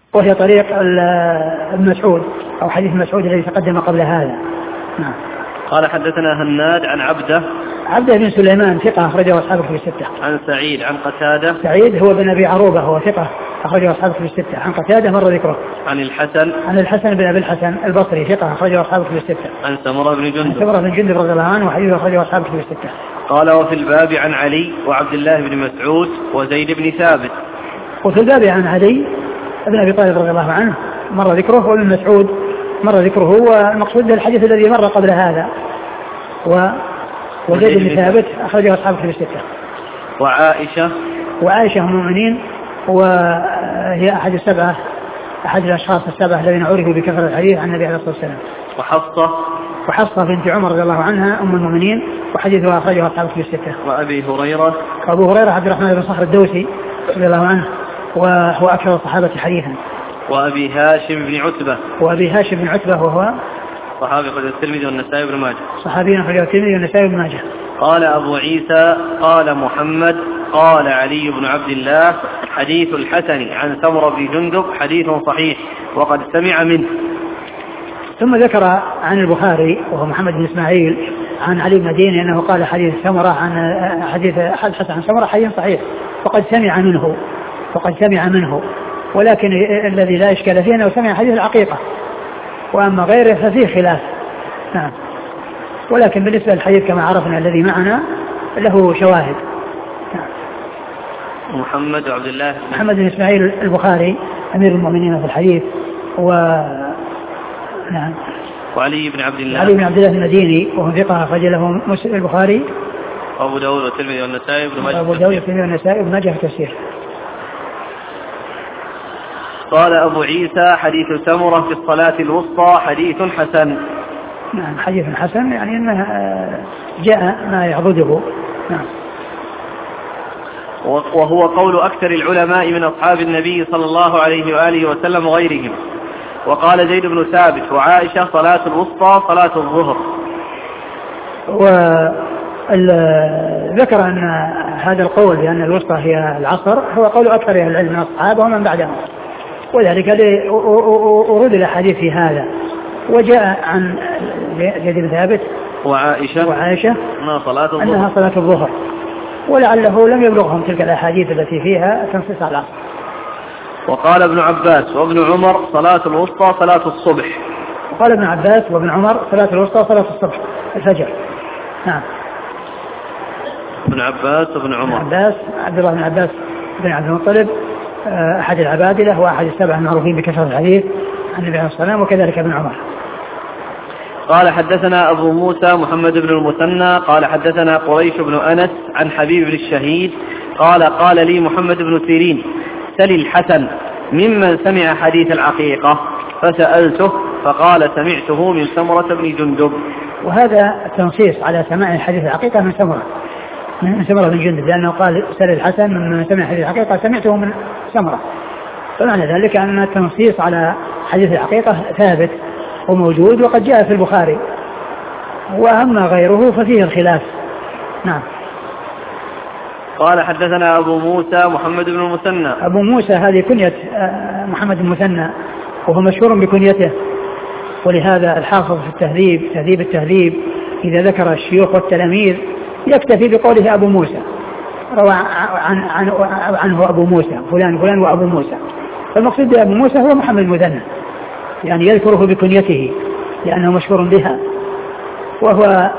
وهي طريق ابن مسعود أو حديث مسعود الذي تقدم قبل هذا. نعم. قال حدثنا هناد عن عبده عبده بن سليمان ثقة أخرجه أصحابه في الستة. عن سعيد عن قتادة سعيد هو بن أبي عروبة هو ثقة أخرجه أصحابه في الستة. عن قتادة مر ذكره. عن الحسن عن الحسن بن أبي الحسن البصري ثقة أخرجه أصحابه في الستة. عن سمرة بن جندب عن سمرة بن جندب رضي الله عنه وحديثه أخرجه أصحابه في الستة. قال وفي الباب عن علي وعبد الله بن مسعود وزيد بن ثابت. وفي الباب عن علي ابن أبي طالب رضي الله عنه مر ذكره وابن مسعود مر ذكره والمقصود به الحديث الذي مر قبل هذا و وزيد بن ثابت أخرجه أصحابه في الستة. وعائشة وعائشة هم المؤمنين وهي أحد السبعة أحد الأشخاص السبعة الذين عرفوا بكثرة الحديث عن النبي عليه الصلاة والسلام. وحفصة وحفصة بنت عمر رضي الله عنها أم المؤمنين وحديثها أخرجه أصحابه في الستة. وأبي هريرة وأبو هريرة عبد الرحمن بن صخر الدوسي رضي الله عنه وهو أكثر الصحابة حديثا. وأبي هاشم بن عتبة وأبي هاشم بن عتبة وهو صحابي أخرجه الترمذي والنسائي بن ماجه. صحابي أخرجه الترمذي والنسائي بن ماجه. قال أبو عيسى قال محمد قال علي بن عبد الله حديث الحسن عن سمرة بن جندب حديث صحيح وقد سمع منه. ثم ذكر عن البخاري وهو محمد بن إسماعيل عن علي بن مديني أنه قال حديث سمرة عن حديث الحسن عن سمرة حديث صحيح وقد سمع منه وقد سمع منه ولكن الذي لا إشكال فيه أنه سمع حديث العقيقة وأما غيره ففيه خلاف. نعم. ولكن بالنسبة للحديث كما عرفنا الذي معنا له شواهد. نعم. محمد عبد الله محمد بن إسماعيل البخاري أمير المؤمنين في الحديث و نعم. وعلي بن عبد الله علي بن عبد الله المديني وهو ثقة أخرج له مسلم البخاري وأبو داود والترمذي والنسائي وابن ماجه. أبو داود والترمذي والنسائي وابن ماجه في التفسير. قال أبو عيسى حديث سمرة في الصلاة الوسطى حديث حسن. نعم حديث حسن يعني أنه جاء ما يعضده. نعم. وهو قول أكثر العلماء من أصحاب النبي صلى الله عليه وآله وسلم وغيرهم. وقال زيد بن ثابت وعائشة صلاة الوسطى صلاة الظهر. وذكر أن هذا القول بأن الوسطى هي العصر هو قول أكثر أهل العلم من الصحابة ومن بعدهم وذلك أورد الأحاديث في هذا وجاء عن زيد بن ثابت وعائشة, وعائشة أنها صلاة الظهر, أنها صلاة الظهر ولعله لم يبلغهم تلك الأحاديث التي فيها تنصيص على العصر. وقال ابن عباس وابن عمر صلاة الوسطى صلاة الصبح. وقال ابن عباس وابن عمر صلاة الوسطى صلاة الصبح الفجر. نعم. ابن عباس وابن عمر. ابن عباس عبد الله بن عباس بن عبد المطلب أحد العبادلة وأحد السبع المعروفين بكثرة الحديث عن النبي عليه الصلاة والسلام وكذلك ابن عمر. قال حدثنا أبو موسى محمد بن المثنى قال حدثنا قريش بن أنس عن حبيب بن الشهيد قال قال لي محمد بن سيرين سل الحسن ممن سمع حديث العقيقة فسألته فقال سمعته من سمرة بن جندب. وهذا التنصيص على سماع حديث العقيقة من سمرة من سمرة بن جندب لأنه قال سل الحسن ممن سمع حديث العقيقة سمعته من سمرة فمعنى ذلك أن التنصيص على حديث العقيقة ثابت وموجود وقد جاء في البخاري وأما غيره ففيه الخلاف. نعم. قال حدثنا أبو موسى محمد بن المثنى. أبو موسى هذه كنية محمد المثنى وهو مشهور بكنيته ولهذا الحافظ في التهذيب تهذيب التهذيب إذا ذكر الشيوخ والتلاميذ يكتفي بقوله أبو موسى روى عن عن عنه أبو موسى فلان فلان وأبو موسى فالمقصود بأبو موسى هو محمد المثنى يعني يذكره بكنيته لأنه مشهور بها وهو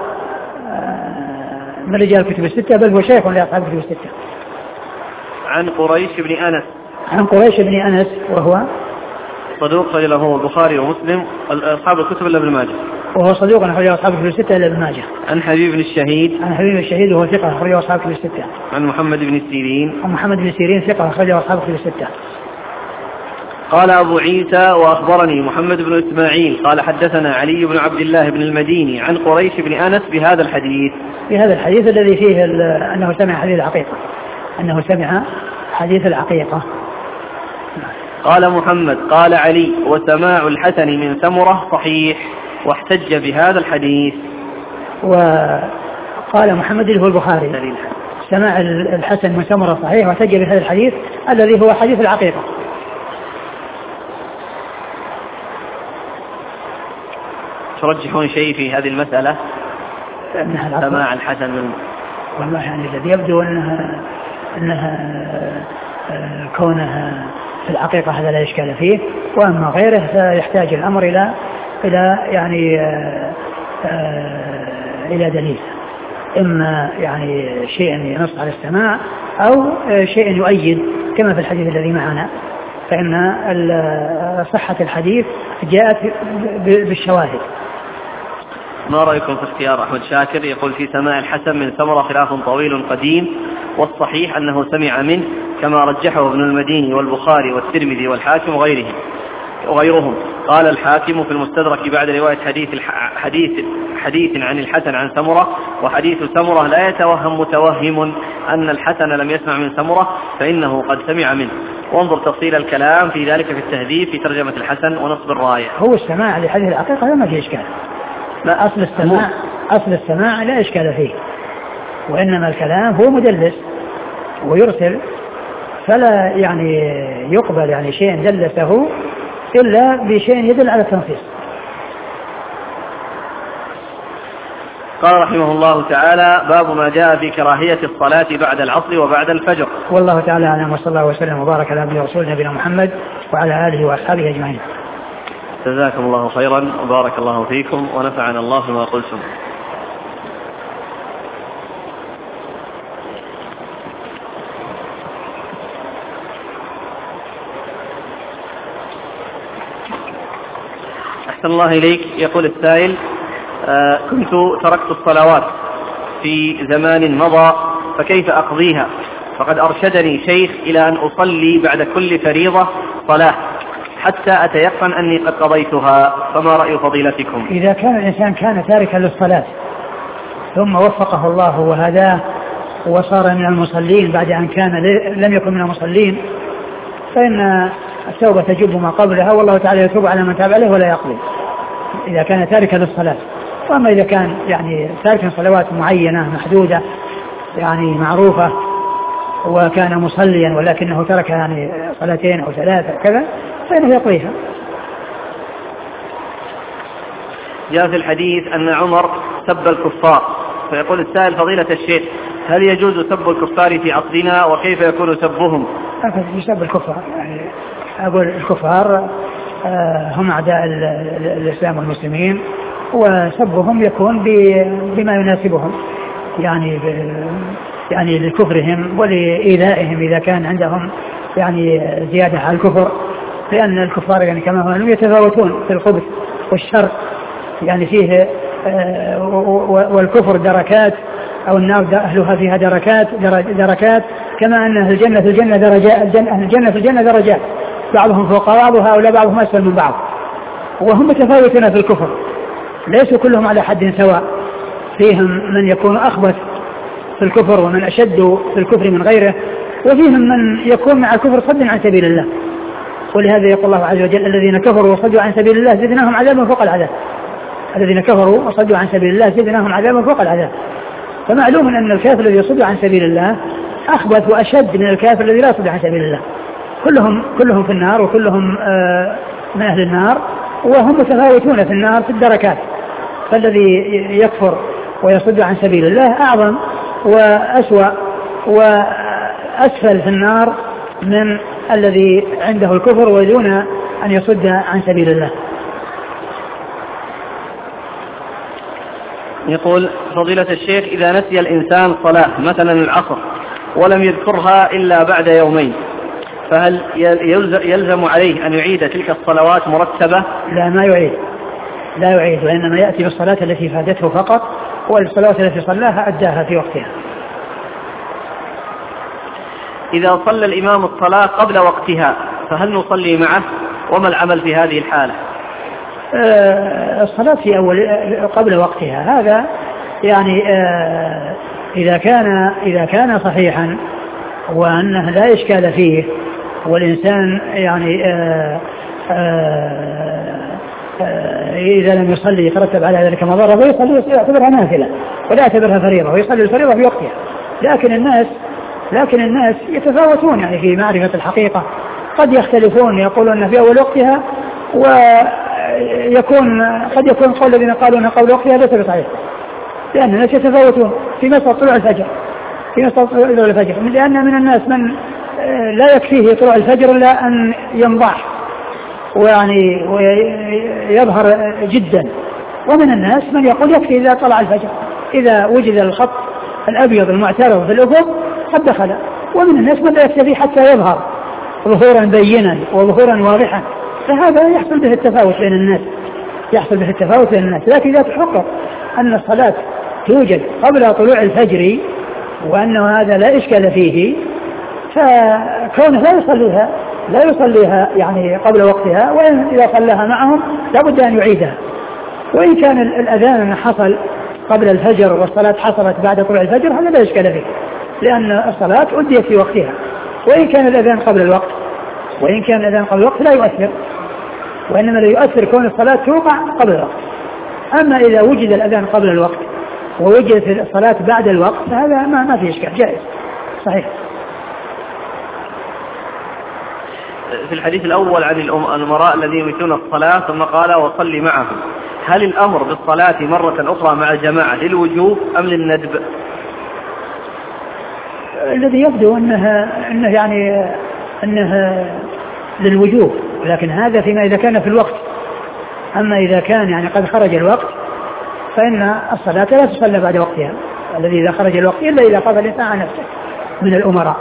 من رجال الكتب الستة بل هو شيخ لأصحاب الكتب الستة. عن قريش بن أنس. عن قريش بن أنس وهو صدوق خرج له البخاري ومسلم أصحاب الكتب إلا ابن ماجه. وهو صدوق خرج له أصحاب الكتب الستة إلا ابن ماجه. عن حبيب بن الشهيد. عن حبيب بن الشهيد وهو ثقة خرج له أصحاب الكتب الستة. عن محمد بن سيرين. عن محمد بن سيرين ثقة خرج له أصحاب الكتب الستة. قال أبو عيسى وأخبرني محمد بن إسماعيل قال حدثنا علي بن عبد الله بن المديني عن قريش بن أنس بهذا الحديث. بهذا الحديث الذي فيه أنه سمع حديث العقيقة أنه سمع حديث العقيقة. قال محمد قال علي وسماع الحسن من سمرة صحيح واحتج بهذا الحديث. وقال محمد اللي هو البخاري سماع الحسن من سمرة صحيح واحتج بهذا الحديث الذي هو حديث العقيقة. ترجحون شيء في هذه المسألة سماع الحسن من والله يعني الذي يبدو أنها, أنها كونها في الحقيقة هذا لا إشكال فيه، وأما غيره فيحتاج الأمر إلى إلى يعني إلى دليل، إما يعني شيء ينص على السماع أو شيء يؤيد كما في الحديث الذي معنا، فإن صحة الحديث جاءت بالشواهد. ما رأيكم في اختيار أحمد شاكر؟ يقول في سماع الحسن من ثمرة خلاف طويل قديم، والصحيح أنه سمع منه كما رجحه ابن المديني والبخاري والترمذي والحاكم وغيره وغيرهم. قال الحاكم في المستدرك بعد رواية حديث حديث حديث عن الحسن عن سمرة، وحديث سمرة لا يتوهم متوهم أن الحسن لم يسمع من سمرة فإنه قد سمع منه. وانظر تفصيل الكلام في ذلك في التهذيب في ترجمة الحسن ونصب الراية. هو السماع لحديث الحقيقة لا ما فيه إشكال، لا أصل السماع أصل السماع لا إشكال فيه، وإنما الكلام هو مدلس ويرسل، فلا يعني يقبل يعني شيء دلسه إلا بشيء يدل على التنصيص. قال رحمه الله تعالى: باب ما جاء في كراهية الصلاة بعد العصر وبعد الفجر. والله تعالى أعلم، وصلى الله وسلم وبارك على عبده ورسوله نبينا محمد وعلى آله وأصحابه أجمعين. جزاكم الله خيرا وبارك الله فيكم ونفعنا الله بما قلتم. أحسن الله إليك. يقول السائل: آه كنت تركت الصلوات في زمان مضى فكيف أقضيها؟ فقد أرشدني شيخ إلى أن أصلي بعد كل فريضة صلاة حتى أتيقن أني قد قضيتها، فما رأي فضيلتكم؟ إذا كان الإنسان كان تاركا للصلاة ثم وفقه الله وهداه وصار من المصلين بعد أن كان لم يكن من المصلين، فإن التوبة تجب ما قبلها، والله تعالى يتوب على من تاب عليه ولا يقضي إذا كان تاركا للصلاة. وأما إذا كان يعني تاركا صلوات معينة محدودة يعني معروفة وكان مصليا ولكنه ترك يعني صلاتين أو ثلاثة كذا فإنه يقضيها. جاء في الحديث أن عمر سب الكفار، فيقول السائل: فضيلة الشيخ، هل يجوز سب الكفار في عصرنا وكيف يكون سبهم؟ يسب الكفار يعني أقول الكفار هم أعداء الإسلام والمسلمين، وسبهم يكون بما يناسبهم يعني يعني لكفرهم ولإيذائهم إذا كان عندهم يعني زيادة على الكفر، لأن الكفار يعني كما هم يتفاوتون في الخبث والشر يعني فيه والكفر دركات أو النار أهلها فيها دركات دركات كما أن الجنة الجنة درجات الجنة في الجنة درجات بعضهم فوق بعض وهؤلاء بعضهم أسفل من بعض، وهم متفاوتون في الكفر ليسوا كلهم على حد سواء، فيهم من يكون أخبث في الكفر ومن أشد في الكفر من غيره، وفيهم من يكون مع الكفر صد عن سبيل الله. ولهذا يقول الله عز وجل: الذين كفروا وصدوا عن سبيل الله زدناهم عذابا فوق العذاب. الذين كفروا وصدوا عن سبيل الله زدناهم عذابا فوق العذاب. فمعلوم أن الكافر الذي يصد عن سبيل الله أخبث وأشد من الكافر الذي لا يصد عن سبيل الله. كلهم كلهم في النار وكلهم آه من أهل النار، وهم متفاوتون في النار في الدركات، فالذي يكفر ويصد عن سبيل الله أعظم وأسوأ وأسفل في النار من الذي عنده الكفر ودون أن يصد عن سبيل الله. يقول: فضيلة الشيخ، إذا نسي الإنسان صلاة مثلا العصر ولم يذكرها إلا بعد يومين، فهل يلزم عليه أن يعيد تلك الصلوات مرتبة؟ لا، ما يعيد، لا يعيد، وإنما يأتي بالصلاة التي فاتته فقط، والصلوات التي صلاها أداها في وقتها. إذا صلى الإمام الصلاة قبل وقتها فهل نصلي معه؟ وما العمل في هذه الحالة؟ آه الصلاة في أول قبل وقتها هذا يعني آه إذا كان إذا كان صحيحا وأنه لا إشكال فيه، والإنسان يعني آه آه آه إذا لم يصلي يترتب على ذلك مضرة ويصلي يعتبرها نافلة ولا يعتبرها فريضة ويصلي الفريضة في وقتها. لكن الناس لكن الناس يتفاوتون يعني في معرفة الحقيقة، قد يختلفون يقولون في أول وقتها يكون قد يكون قول الذين قالوا أن قول وقتها ليس بصحيح، لأن الناس يتفاوتون في مسألة طلوع الفجر في مسألة طلوع الفجر لأن من الناس من لا يكفيه طلوع الفجر إلا أن ينضح ويعني ويظهر جدا، ومن الناس من يقول يكفي إذا طلع الفجر، إذا وجد الخط الأبيض المعترض في الأفق قد دخل، ومن الناس من لا يكتفي حتى يظهر ظهورا بينا وظهورا واضحا، فهذا يحصل به التفاوت بين الناس يحصل به التفاوت بين الناس. لكن إذا تحقق أن الصلاة توجد قبل طلوع الفجر وأنه هذا لا إشكال فيه، فكونه لا يصليها لا يصليها يعني قبل وقتها، وإن إذا صلىها معهم لابد أن يعيدها. وإن كان الأذان حصل قبل الفجر والصلاة حصلت بعد طلوع الفجر هذا لا إشكال فيه، لأن الصلاة أديت في وقتها. وإن كان الأذان قبل الوقت وإن كان الأذان قبل الوقت لا يؤثر، وإنما لا يؤثر كون الصلاة توقع قبل الوقت. أما إذا وجد الأذان قبل الوقت ووجدت الصلاة بعد الوقت فهذا ما ما في إشكال، جائز صحيح. في الحديث الأول عن الأمراء الذين يميتون الصلاة ثم قال وصلي معهم، هل الأمر بالصلاة مرة أخرى مع الجماعة للوجوب أم للندب؟ الذي يبدو أنه, أنه يعني أنه للوجوب، لكن هذا فيما إذا كان في الوقت. أما إذا كان يعني قد خرج الوقت فإن الصلاة لا تصلى بعد وقتها، الذي إذا خرج الوقت إلا إذا قضى الإنسان عن نفسه من الأمراء.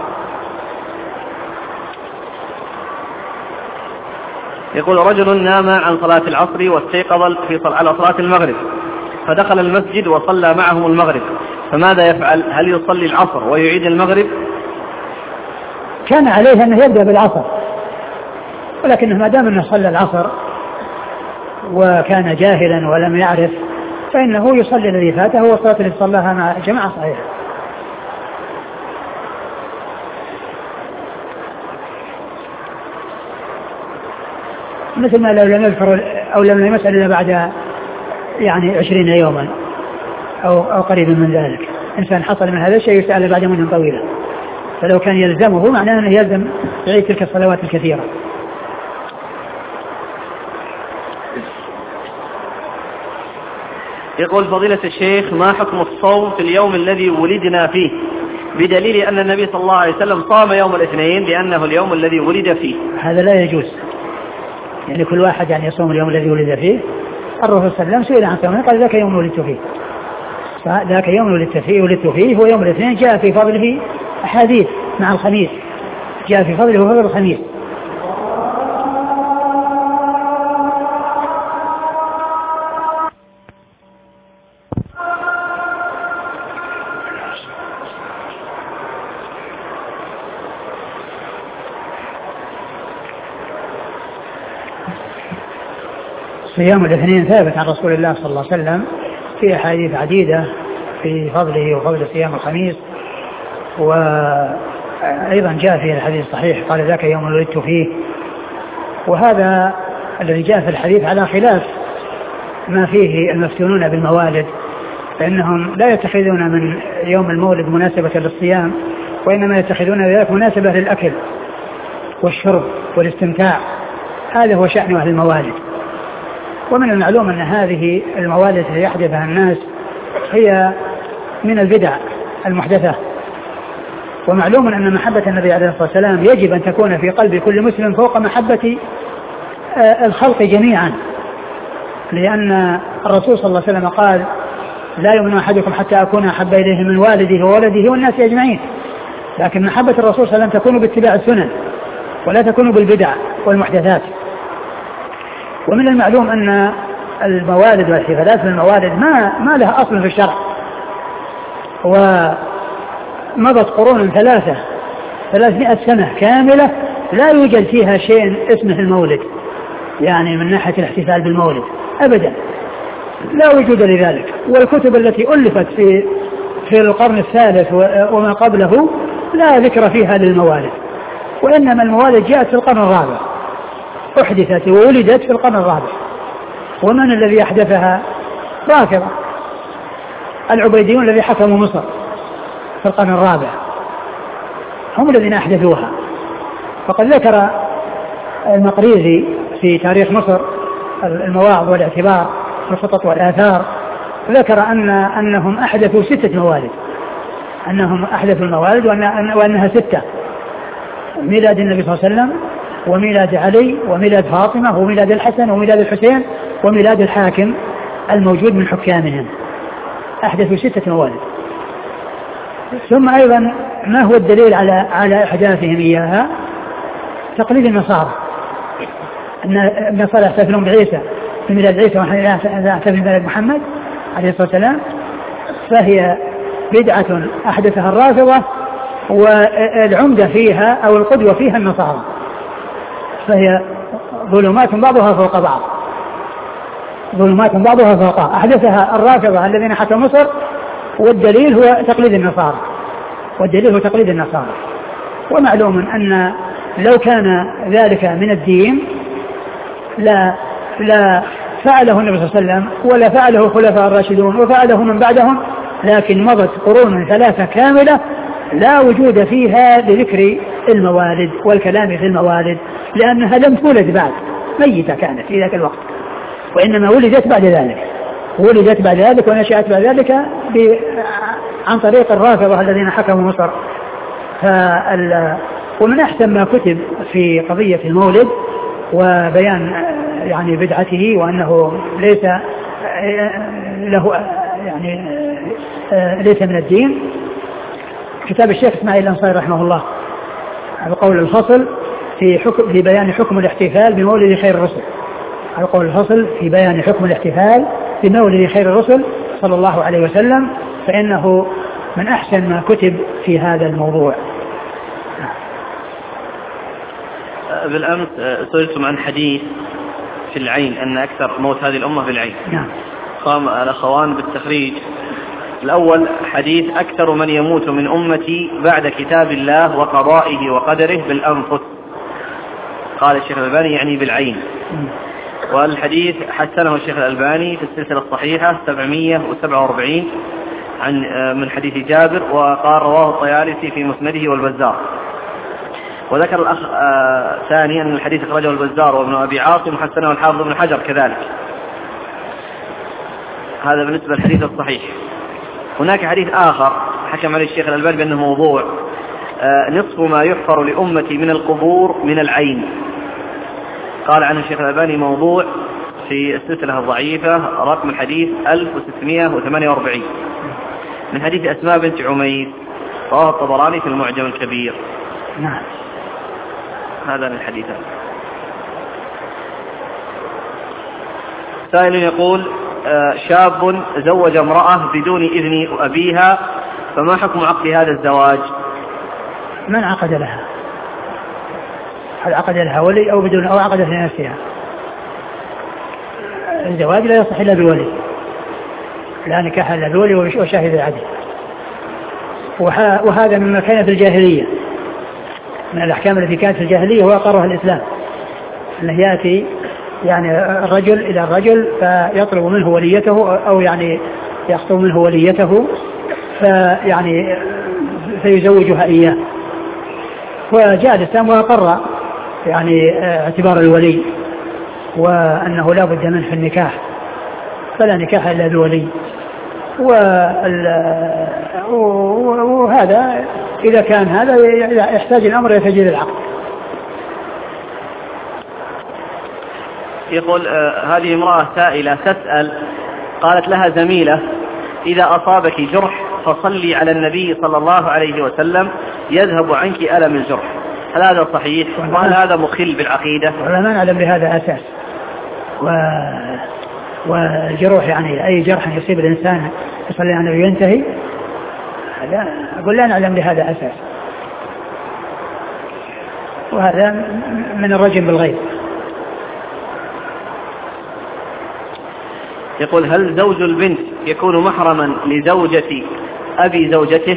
يقول رجل نام عن صلاة العصر واستيقظ في صل... على صلاة المغرب، فدخل المسجد وصلى معهم المغرب، فماذا يفعل؟ هل يصلي العصر ويعيد المغرب؟ كان عليه أنه يبدأ بالعصر، ولكنه ما دام أنه صلى العصر وكان جاهلا ولم يعرف فإنه يصلي الذي فاته والصلاة التي صلاها مع جماعة صحيحة. مثل ما لو لم يذكر أو لم يسأل إلا بعد يعني عشرين يوما أو, أو قريب من ذلك، إنسان حصل من هذا الشيء يسأل بعد مدة طويلة، فلو كان يلزمه معناه أنه يلزم يعيد تلك الصلوات الكثيرة. يقول فضيلة الشيخ ما حكم الصوم في اليوم الذي ولدنا فيه، بدليل أن النبي صلى الله عليه وسلم صام يوم الاثنين لأنه اليوم الذي ولد فيه؟ هذا لا يجوز، يعني كل واحد يعني يصوم اليوم الذي ولد فيه. الرسول صلى الله عليه وسلم سئل عن صومه قال ذاك يوم ولدت فيه، ذاك يوم ولدت فيه ولدت فيه هو يوم الاثنين. جاء في فضله أحاديث مع الخميس، جاء في فضله وفضل الخميس. صيام الاثنين ثابت عن رسول الله صلى الله عليه وسلم في أحاديث عديدة في فضله وفضل صيام الخميس، وأيضا جاء في الحديث الصحيح قال ذاك يوم ولدت فيه. وهذا الذي جاء في الحديث على خلاف ما فيه المفتونون بالموالد، فإنهم لا يتخذون من يوم المولد مناسبة للصيام، وإنما يتخذون ذلك مناسبة للأكل والشرب والاستمتاع، هذا هو شأن أهل الموالد. ومن المعلوم أن هذه الموالد التي يحدثها الناس هي من البدع المحدثة، ومعلوم أن محبة النبي عليه الصلاة والسلام يجب أن تكون في قلب كل مسلم فوق محبة الخلق جميعا، لأن الرسول صلى الله عليه وسلم قال لا يؤمن أحدكم حتى أكون أحب إليه من والده وولده والناس أجمعين. لكن محبة الرسول صلى الله عليه وسلم تكون باتباع السنن ولا تكون بالبدع والمحدثات. ومن المعلوم أن الموالد والاحتفالات بالموالد ما ما لها أصل في الشرع، ومضت قرون ثلاثة ثلاثمائة سنة كاملة لا يوجد فيها شيء اسمه المولد، يعني من ناحية الاحتفال بالمولد أبدا لا وجود لذلك. والكتب التي ألفت في في القرن الثالث وما قبله لا ذكر فيها للموالد، وإنما الموالد جاءت في القرن الرابع، أحدثت وولدت في القرن الرابع. ومن الذي أحدثها؟ رافضة العبيديون الذي حكموا مصر في القرن الرابع، هم الذين أحدثوها. فقد ذكر المقريزي في تاريخ مصر المواعظ والاعتبار والخطط والآثار، ذكر أن أنهم أحدثوا ستة موالد، أنهم أحدثوا الموالد وأن وأنها ستة: ميلاد النبي صلى الله عليه وسلم، وميلاد علي، وميلاد فاطمة، وميلاد الحسن، وميلاد الحسين، وميلاد الحاكم الموجود من حكامهم. أحدثوا ستة موالد. ثم أيضا ما هو الدليل على على إحداثهم إياها؟ تقليد النصارى، أن النصارى يحتفلون بعيسى بميلاد عيسى ونحن نحتفل بميلاد محمد عليه الصلاة والسلام، فهي بدعة أحدثها الرافضة، والعمدة فيها أو القدوة فيها النصارى، فهي ظلمات بعضها فوق بعض، ظلمات بعضها فوق بعض، أحدثها الرافضة الذين حكموا مصر، والدليل هو تقليد النصارى، والدليل هو تقليد النصارى. ومعلوم أن لو كان ذلك من الدين لا لا فعله النبي صلى الله عليه وسلم ولا فعله الخلفاء الراشدون وفعله من بعدهم، لكن مضت قرون ثلاثة كاملة لا وجود فيها لذكر الموالد والكلام في الموالد، لأنها لم تولد بعد، ميتة كانت في ذاك الوقت، وإنما ولدت بعد ذلك، ولدت بعد ذلك ونشأت بعد ذلك عن طريق الرافضة الذين حكموا مصر. ومن أحسن ما كتب في قضية المولد وبيان يعني بدعته وأنه ليس له يعني ليس من الدين كتاب الشيخ إسماعيل الأنصاري رحمه الله، القول الفصل في حكم في بيان حكم الاحتفال بمولد خير الرسل، القول الفصل في بيان حكم الاحتفال بمولد خير الرسل صلى الله عليه وسلم، فإنه من أحسن ما كتب في هذا الموضوع. بالأمس سئلتم عن حديث في العين أن أكثر موت هذه الأمة في العين. نعم. قام الأخوان بالتخريج. الأول: حديث أكثر من يموت من أمتي بعد كتاب الله وقضائه وقدره بالأنفس. قال الشيخ الألباني يعني بالعين. والحديث حسنه الشيخ الألباني في السلسلة الصحيحة سبعمائة وسبعة وأربعين عن من حديث جابر، وقال رواه الطيالسي في مسنده والبزار. وذكر الأخ ثانيا أن الحديث أخرجه البزار وابن أبي عاصم وحسنه الحافظ ابن حجر كذلك. هذا بالنسبة للحديث الصحيح. هناك حديث آخر حكم عليه الشيخ الألباني بأنه موضوع: نصف ما يحفر لأمتي من القبور من العين. قال عنه الشيخ الألباني موضوع في السلسلة الضعيفة رقم الحديث ألف وستمائة وثمانية وأربعين من حديث أسماء بنت عميس، رواه الطبراني في المعجم الكبير. نعم. هذا من الحديثان. سائل يقول: شاب زوج امرأة بدون إذن أبيها، فما حكم عقد هذا الزواج؟ من عقد لها؟ هل عقد لها ولي أو بدون، أو عقدت لنفسها؟ الزواج لا يصح إلا بولي، لا نكاح إلا بولي وشاهد العدل، وهذا مما كان في الجاهلية من الأحكام التي كانت في الجاهلية وأقرها الإسلام، أنه يأتي يعني الرجل إلى الرجل فيطلب منه وليته أو يعني يخطب منه وليته فيعني فيزوجها إياه، وجاء الإسلام وأقر يعني اعتبار الولي وأنه لا بد منه في النكاح، فلا نكاح إلا بولي. وهذا إذا كان هذا يحتاج الأمر إلى تجديد العقد. يقول: آه هذه امرأة سائلة تسأل، قالت لها زميلة: إذا أصابك جرح فصلي على النبي صلى الله عليه وسلم يذهب عنك ألم الجرح، هل هذا صحيح؟ وهل هذا مخل بالعقيدة؟ ولا ما نعلم بهذا أساس. و... والجروح يعني أي جرح يصيب الإنسان يصلي على النبي ينتهي، لا أقول لا نعلم بهذا أساس، وهذا من الرجم بالغيب. يقول: هل زوج البنت يكون محرما لزوجة أبي زوجته؟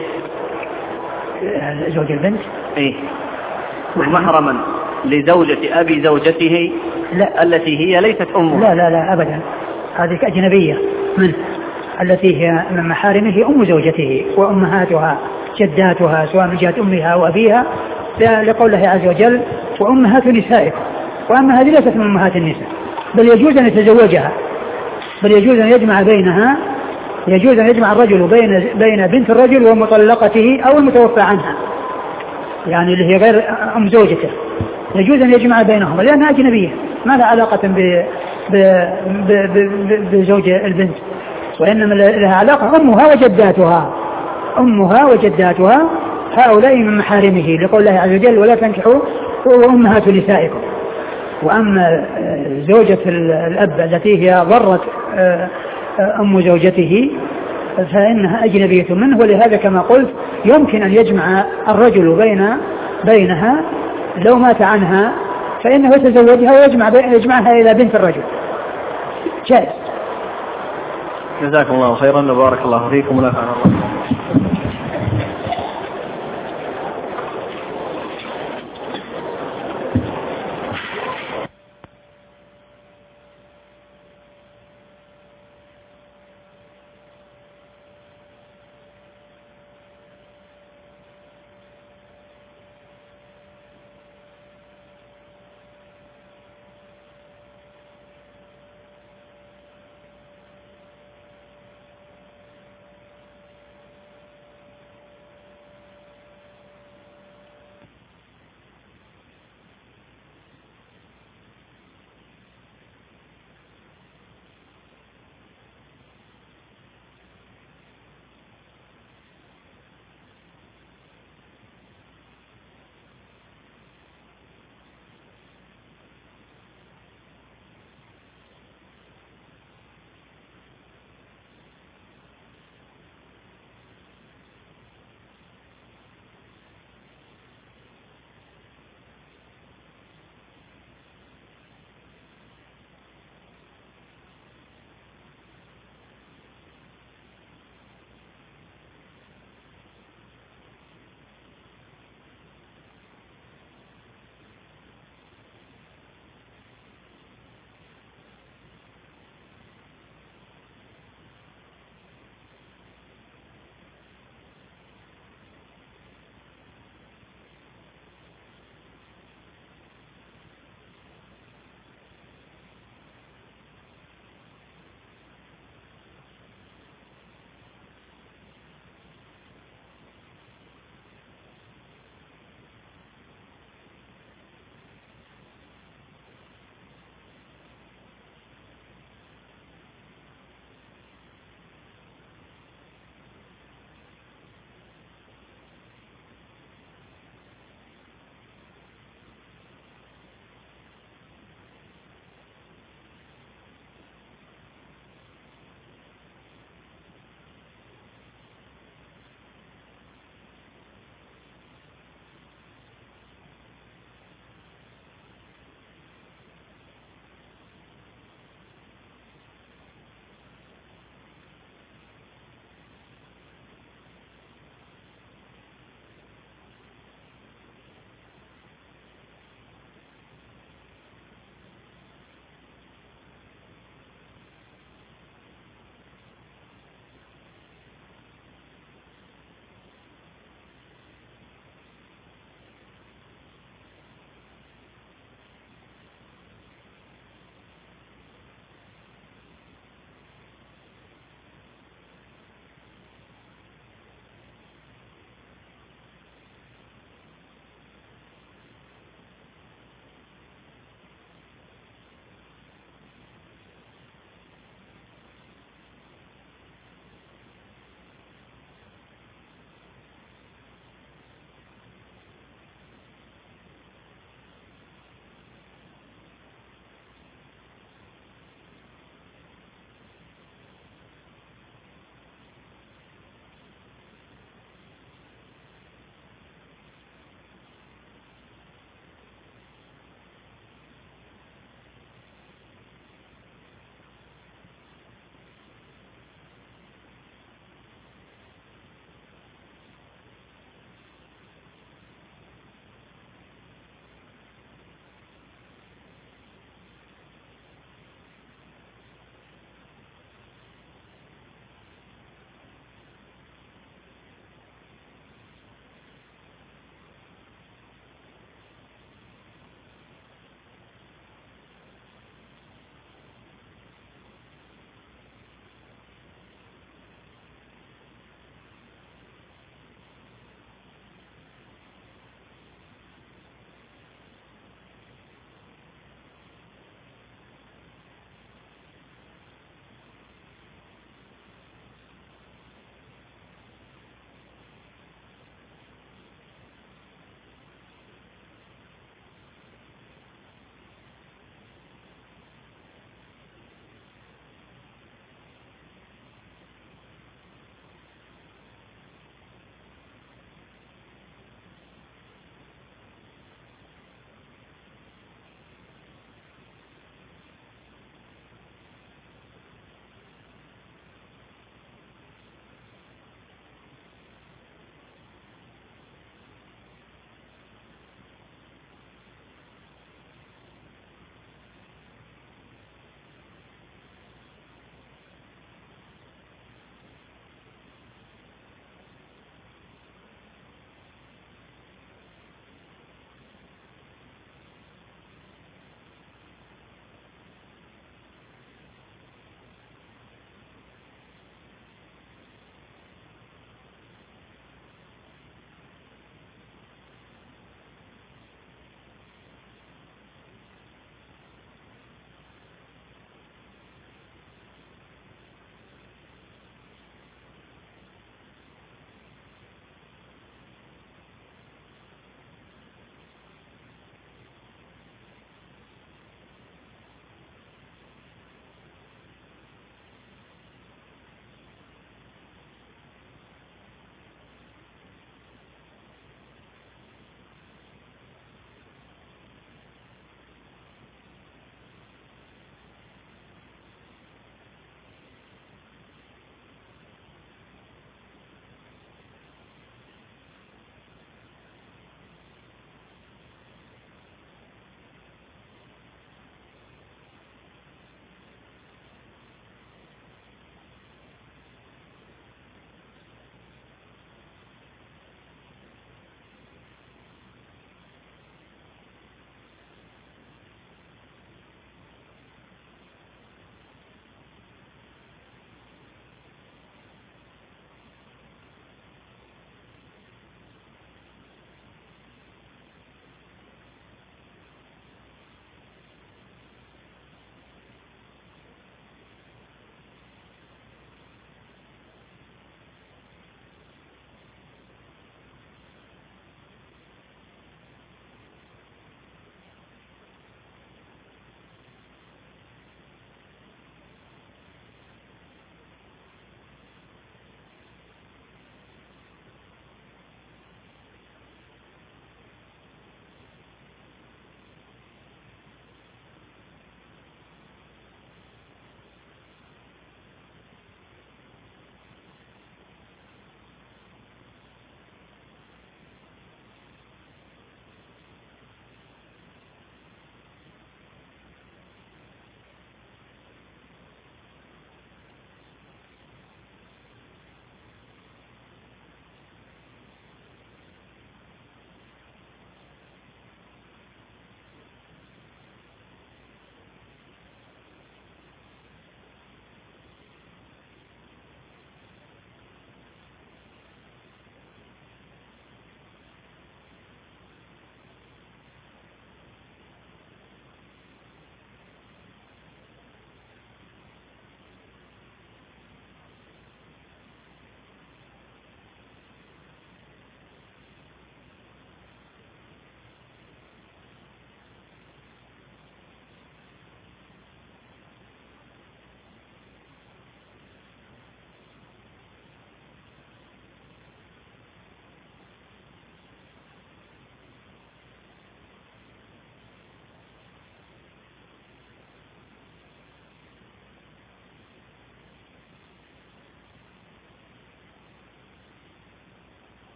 زوج البنت؟ إيه، محرما لزوجة أبي زوجته؟ لا، التي هي ليست أمه. لا لا لا أبدا، هذه أجنبية منه، التي هي من محارمه أم زوجته وأمهاتها جداتها سواء من جهة أمها وأبيها، لقول الله عز وجل: وأمهات نسائكم، وأما هذه ليست من أمهات النساء، بل يجوز أن يتزوجها، بل يجوز أن يجمع بينها، يجوز أن يجمع الرجل بين بين بنت الرجل ومطلقته أو المتوفى عنها، يعني اللي هي غير أم زوجته، يجوز أن يجمع بينهم لأنها أجنبية ما لها علاقة ب بزوج البنت، وإنما لها علاقة أمها وجداتها، أمها وجداتها هؤلاء من محارمه، لقول الله عز وجل ولا تنكحوا أمهات نسائكم. وأما زوجة الأب التي هي ضرت أم زوجته فإنها أجنبية منه، ولهذا كما قلت يمكن أن يجمع الرجل بين بينها لو مات عنها فإنه يتزوجها ويجمع يجمعها إلى بنت الرجل، جائز. جزاكم الله خيرا وبارك الله فيكم ونفعنا الله.